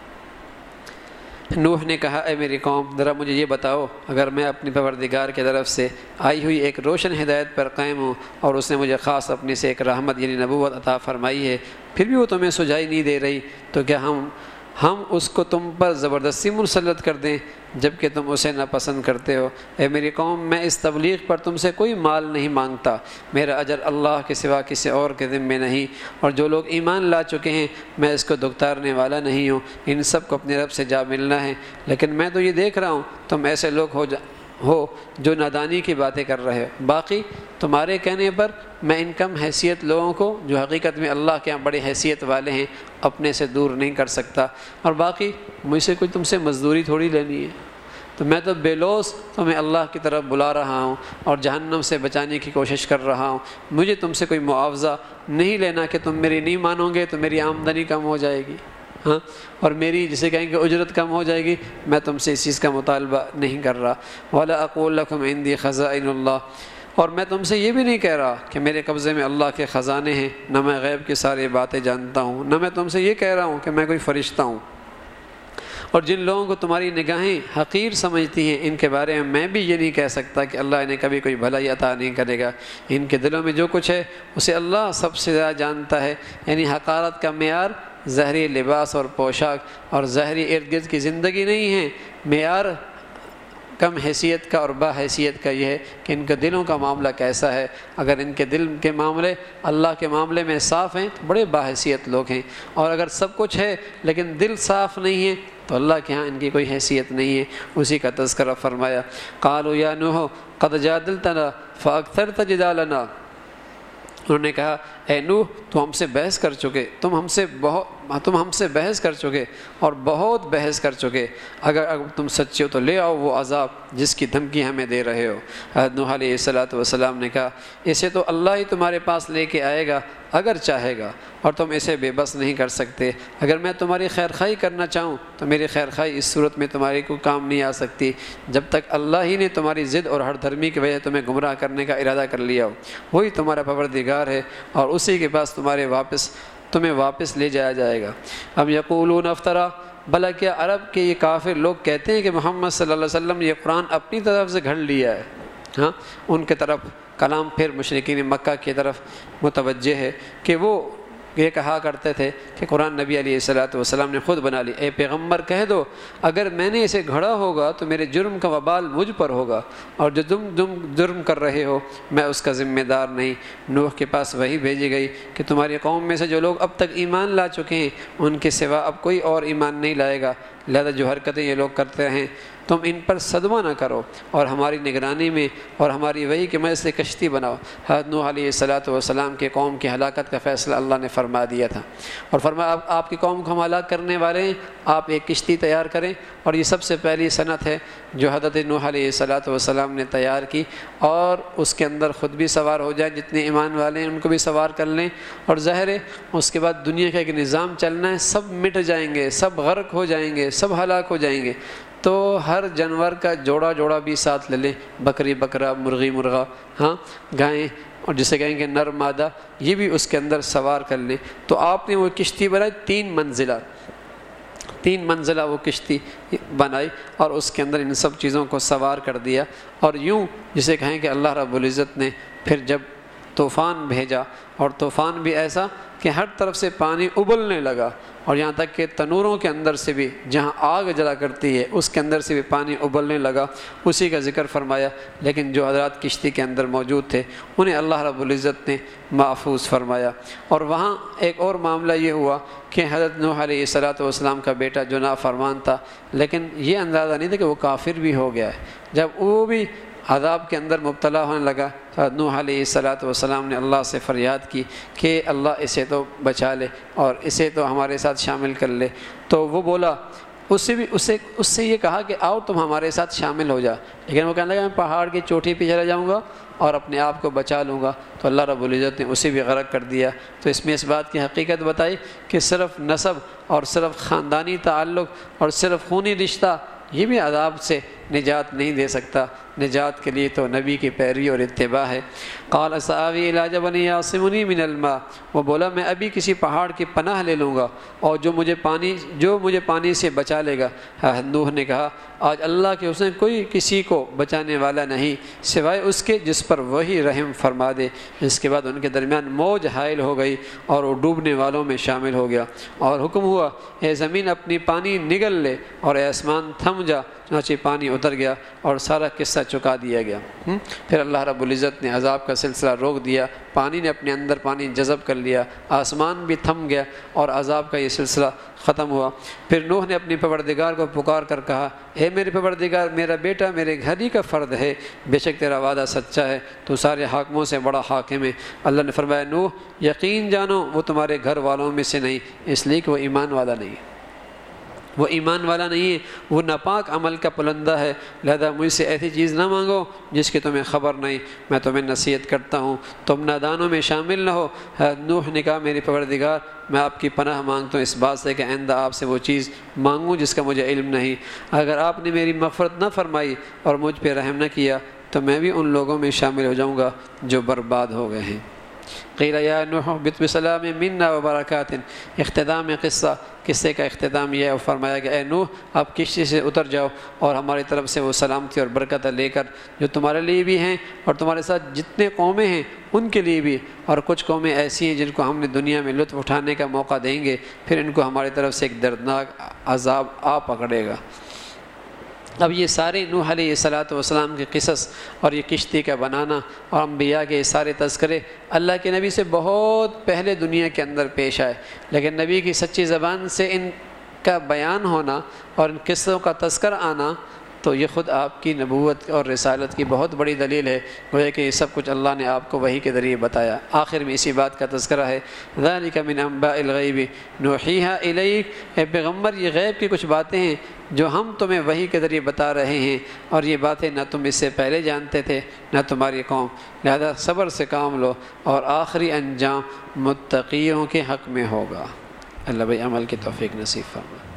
نوح نے کہا اے میری قوم ذرا مجھے یہ بتاؤ، اگر میں اپنی پروردگار کی طرف سے آئی ہوئی ایک روشن ہدایت پر قائم ہوں اور اس نے مجھے خاص اپنی سے ایک رحمت یعنی نبوت عطا فرمائی ہے، پھر بھی وہ تمہیں سجائی نہیں دے رہی، تو کیا ہم اس کو تم پر زبردستی مسلط کر دیں جبکہ تم اسے ناپسند کرتے ہو؟ اے میری قوم میں اس تبلیغ پر تم سے کوئی مال نہیں مانگتا، میرا اجر اللہ کے سوا کسی اور کے ذمے نہیں، اور جو لوگ ایمان لا چکے ہیں میں اس کو دکتارنے والا نہیں ہوں، ان سب کو اپنے رب سے جا ملنا ہے. لیکن میں تو یہ دیکھ رہا ہوں تم ایسے لوگ ہو جو نادانی کی باتیں کر رہے ہو. باقی تمہارے کہنے پر میں ان کم حیثیت لوگوں کو جو حقیقت میں اللہ کے یہاں بڑے حیثیت والے ہیں اپنے سے دور نہیں کر سکتا، اور باقی مجھ سے کوئی تم سے مزدوری تھوڑی لینی ہے. تو میں تو بے لوث تمہیں اللہ کی طرف بلا رہا ہوں اور جہنم سے بچانے کی کوشش کر رہا ہوں. مجھے تم سے کوئی معاوضہ نہیں لینا کہ تم میری نہیں مانو گے تو میری آمدنی کم ہو جائے گی، ہاں، اور میری جسے کہیں کہ اجرت کم ہو جائے گی. میں تم سے اس چیز کا مطالبہ نہیں کر رہا. وَلَا أَقُولُ لَكُمْ عِنْدِي خَزَائِنُ اللَّهِ، اور میں تم سے یہ بھی نہیں کہہ رہا کہ میرے قبضے میں اللہ کے خزانے ہیں، نہ میں غیب کی ساری باتیں جانتا ہوں، نہ میں تم سے یہ کہہ رہا ہوں کہ میں کوئی فرشتہ ہوں. اور جن لوگوں کو تمہاری نگاہیں حقیر سمجھتی ہیں ان کے بارے میں بھی یہ نہیں کہہ سکتا کہ اللہ انہیں کبھی کوئی بھلائی عطا نہیں کرے گا. ان کے دلوں میں جو کچھ ہے اسے اللہ سب سے زیادہ جانتا ہے. یعنی حقارت کا معیار ظاہری لباس اور پوشاک اور ظاہری ارد گرد کی زندگی نہیں ہے. معیار کم حیثیت کا اور با حیثیت کا یہ ہے کہ ان کے دلوں کا معاملہ کیسا ہے. اگر ان کے دل کے معاملے اللہ کے معاملے میں صاف ہیں تو بڑے با حیثیت لوگ ہیں، اور اگر سب کچھ ہے لیکن دل صاف نہیں ہے تو اللہ کے ہاں ان کی کوئی حیثیت نہیں ہے. اسی کا تذکرہ فرمایا. قالوا یا نوح قد جادلتنا فاکثرت جدالنا. انہوں نے کہا اے نوح تو ہم سے بحث کر چکے، تم ہم سے بحث کر چکے اور بہت بحث کر چکے. اگر تم سچے ہو تو لے آؤ وہ عذاب جس کی دھمکی ہمیں دے رہے ہو. حضرت نوح علیہ السلام نے کہا اسے تو اللہ ہی تمہارے پاس لے کے آئے گا اگر چاہے گا، اور تم اسے بے بس نہیں کر سکتے. اگر میں تمہاری خیر خواہی کرنا چاہوں تو میری خیر خواہی اس صورت میں تمہاری کوئی کام نہیں آ سکتی جب تک اللہ ہی نے تمہاری ضد اور ہر دھرمی کی وجہ تمہیں گمراہ کرنے کا ارادہ کر لیا ہو. وہی تمہارا پروردگار ہے اور اسی کے پاس تمہیں واپس لے جایا جائے گا. اب یقولون افطرا، بھلا کیا عرب کے یہ کافر لوگ کہتے ہیں کہ محمد صلی اللہ علیہ وسلم یہ قرآن اپنی طرف سے گھڑ لیا ہے. ہاں، ان کے طرف کلام پھر مشرکین مکہ کی طرف متوجہ ہے کہ وہ یہ کہا کرتے تھے کہ قرآن نبی علیہ السلام نے خود بنا لی. اے پیغمبر کہہ دو اگر میں نے اسے گھڑا ہوگا تو میرے جرم کا وبال مجھ پر ہوگا، اور جو تم جرم کر رہے ہو میں اس کا ذمہ دار نہیں. نوح کے پاس وحی بھیجی گئی کہ تمہاری قوم میں سے جو لوگ اب تک ایمان لا چکے ہیں ان کے سوا اب کوئی اور ایمان نہیں لائے گا، لہذا جو حرکتیں یہ لوگ کرتے ہیں تم ان پر صدمہ نہ کرو اور ہماری نگرانی میں اور ہماری وحی کی مدد سے کشتی بناؤ. حضرت نوح علیہ السلام کے قوم کی ہلاکت کا فیصلہ اللہ نے فرما دیا تھا اور فرمایا اب آپ کی قوم کو ہم ہلاک کرنے والے ہیں، آپ ایک کشتی تیار کریں. اور یہ سب سے پہلی صنعت ہے جو حضرت نوح علیہ السلام نے تیار کی، اور اس کے اندر خود بھی سوار ہو جائیں، جتنے ایمان والے ہیں ان کو بھی سوار کر لیں. اور ظاہر ہے اس کے بعد دنیا کا ایک نظام چلنا ہے، سب مٹ جائیں گے، سب غرق ہو جائیں گے، سب ہلاک ہو جائیں گے. تو ہر جانور کا جوڑا بھی ساتھ لے لیں، بکری بکرا، مرغی مرغا، ہاں گائیں، اور جسے کہیں گے نر مادہ، یہ بھی اس کے اندر سوار کر لیں. تو آپ نے وہ کشتی بنائی 3 منزلہ وہ کشتی بنائی اور اس کے اندر ان سب چیزوں کو سوار کر دیا. اور یوں جسے کہیں کہ اللہ رب العزت نے پھر جب طوفان بھیجا، اور طوفان بھی ایسا کہ ہر طرف سے پانی ابلنے لگا، اور یہاں تک کہ تنوروں کے اندر سے بھی، جہاں آگ جلا کرتی ہے اس کے اندر سے بھی پانی ابلنے لگا۔ اسی کا ذکر فرمایا، لیکن جو حضرات کشتی کے اندر موجود تھے انہیں اللہ رب العزت نے محفوظ فرمایا۔ اور وہاں ایک اور معاملہ یہ ہوا کہ حضرت نوح علیہ السلام کا بیٹا جو نافرمان تھا، لیکن یہ اندازہ نہیں تھا کہ وہ کافر بھی ہو گیا ہے۔ جب وہ بھی عذاب کے اندر مبتلا ہونے لگا تو نوح علیہ السلام نے اللہ سے فریاد کی کہ اللہ اسے تو بچا لے اور اسے تو ہمارے ساتھ شامل کر لے۔ تو وہ بولا، اس سے یہ کہا کہ آؤ تم ہمارے ساتھ شامل ہو جا، لیکن وہ کہنے لگا میں پہاڑ کی چوٹی پہ چلا جاؤں گا اور اپنے آپ کو بچا لوں گا، تو اللہ رب العزت نے اسے بھی غرق کر دیا۔ تو اس میں اس بات کی حقیقت بتائی کہ صرف نسب اور صرف خاندانی تعلق اور صرف خونی رشتہ یہ بھی عذاب سے نجات نہیں دے سکتا، نجات کے لیے تو نبی کی پیروی اور اتباع ہے۔ قال سآوی الی جبل یعصمنی من الماء، وہ بولا میں ابھی کسی پہاڑ کی پناہ لے لوں گا اور جو مجھے پانی سے بچا لے گا۔ نوح نے کہا آج اللہ کے حسن کوئی کسی کو بچانے والا نہیں سوائے اس کے جس پر وہی رحم فرما دے۔ اس کے بعد ان کے درمیان موج حائل ہو گئی اور وہ ڈوبنے والوں میں شامل ہو گیا، اور حکم ہوا اے زمین اپنی پانی نگل لے اور اے آسمان تھم جا، چنانچہ پانی اتر گیا اور سارا قصہ چکا دیا گیا۔ پھر اللہ رب العزت نے عذاب کا سلسلہ روک دیا، پانی نے اپنے اندر پانی جذب کر لیا، آسمان بھی تھم گیا اور عذاب کا یہ سلسلہ ختم ہوا۔ پھر نوح نے اپنے پروردگار کو پکار کر کہا اے میرے پروردگار، میرا بیٹا میرے گھر ہی کا فرد ہے، بے شک تیرا وعدہ سچا ہے، تو سارے حاکموں سے بڑا حاکم ہے۔ اللہ نے فرمایا نوح یقین جانو وہ تمہارے گھر والوں میں سے نہیں، اس لیے کہ وہ ایمان والا نہیں ہے، وہ ایمان والا نہیں ہے، وہ ناپاک عمل کا پلندہ ہے، لہذا مجھ سے ایسی چیز نہ مانگو جس کی تمہیں خبر نہیں، میں تمہیں نصیحت کرتا ہوں، تم نادانوں میں شامل نہ ہو۔ نوح نے کہا میرے پروردگار میں آپ کی پناہ مانگتا ہوں اس بات سے کہ آئندہ آپ سے وہ چیز مانگوں جس کا مجھے علم نہیں، اگر آپ نے میری مغفرت نہ فرمائی اور مجھ پہ رحم نہ کیا تو میں بھی ان لوگوں میں شامل ہو جاؤں گا جو برباد ہو گئے ہیں۔ قیل یا نوح اہبط بسلام منا وبرکات، اختتام قصے کا اختتام یہ ہے، اور فرمایا کہ اے نوح آپ کشتی سے اتر جاؤ اور ہماری طرف سے وہ سلامتی اور برکت لے کر جو تمہارے لیے بھی ہیں اور تمہارے ساتھ جتنے قومیں ہیں ان کے لیے بھی، اور کچھ قومیں ایسی ہیں جن کو ہم نے دنیا میں لطف اٹھانے کا موقع دیں گے، پھر ان کو ہماری طرف سے ایک دردناک عذاب آ پکڑے گا۔ اب یہ سارے نوح علیہ السلام کے قصص اور یہ کشتی کا بنانا اور انبیاء کے سارے تذکرے اللہ کے نبی سے بہت پہلے دنیا کے اندر پیش آئے، لیکن نبی کی سچی زبان سے ان کا بیان ہونا اور ان قصوں کا تذکر آنا تو یہ خود آپ کی نبوت اور رسالت کی بہت بڑی دلیل ہے، گویا کہ یہ سب کچھ اللہ نے آپ کو وحی کے ذریعے بتایا۔ آخر میں اسی بات کا تذکرہ ہے ذَلِكَ مِنْ أَنْبَاءِ الْغَيْبِ نُوحِيهَا إِلَيْكَ، اے پیغمبر یہ غیب کی کچھ باتیں ہیں جو ہم تمہیں وحی کے ذریعے بتا رہے ہیں، اور یہ باتیں نہ تم اس سے پہلے جانتے تھے نہ تمہاری قوم، لہذا صبر سے کام لو اور آخری انجام متقیوں کے حق میں ہوگا۔ اللہ بھائی عمل کی توفیق نصیب فرمائے۔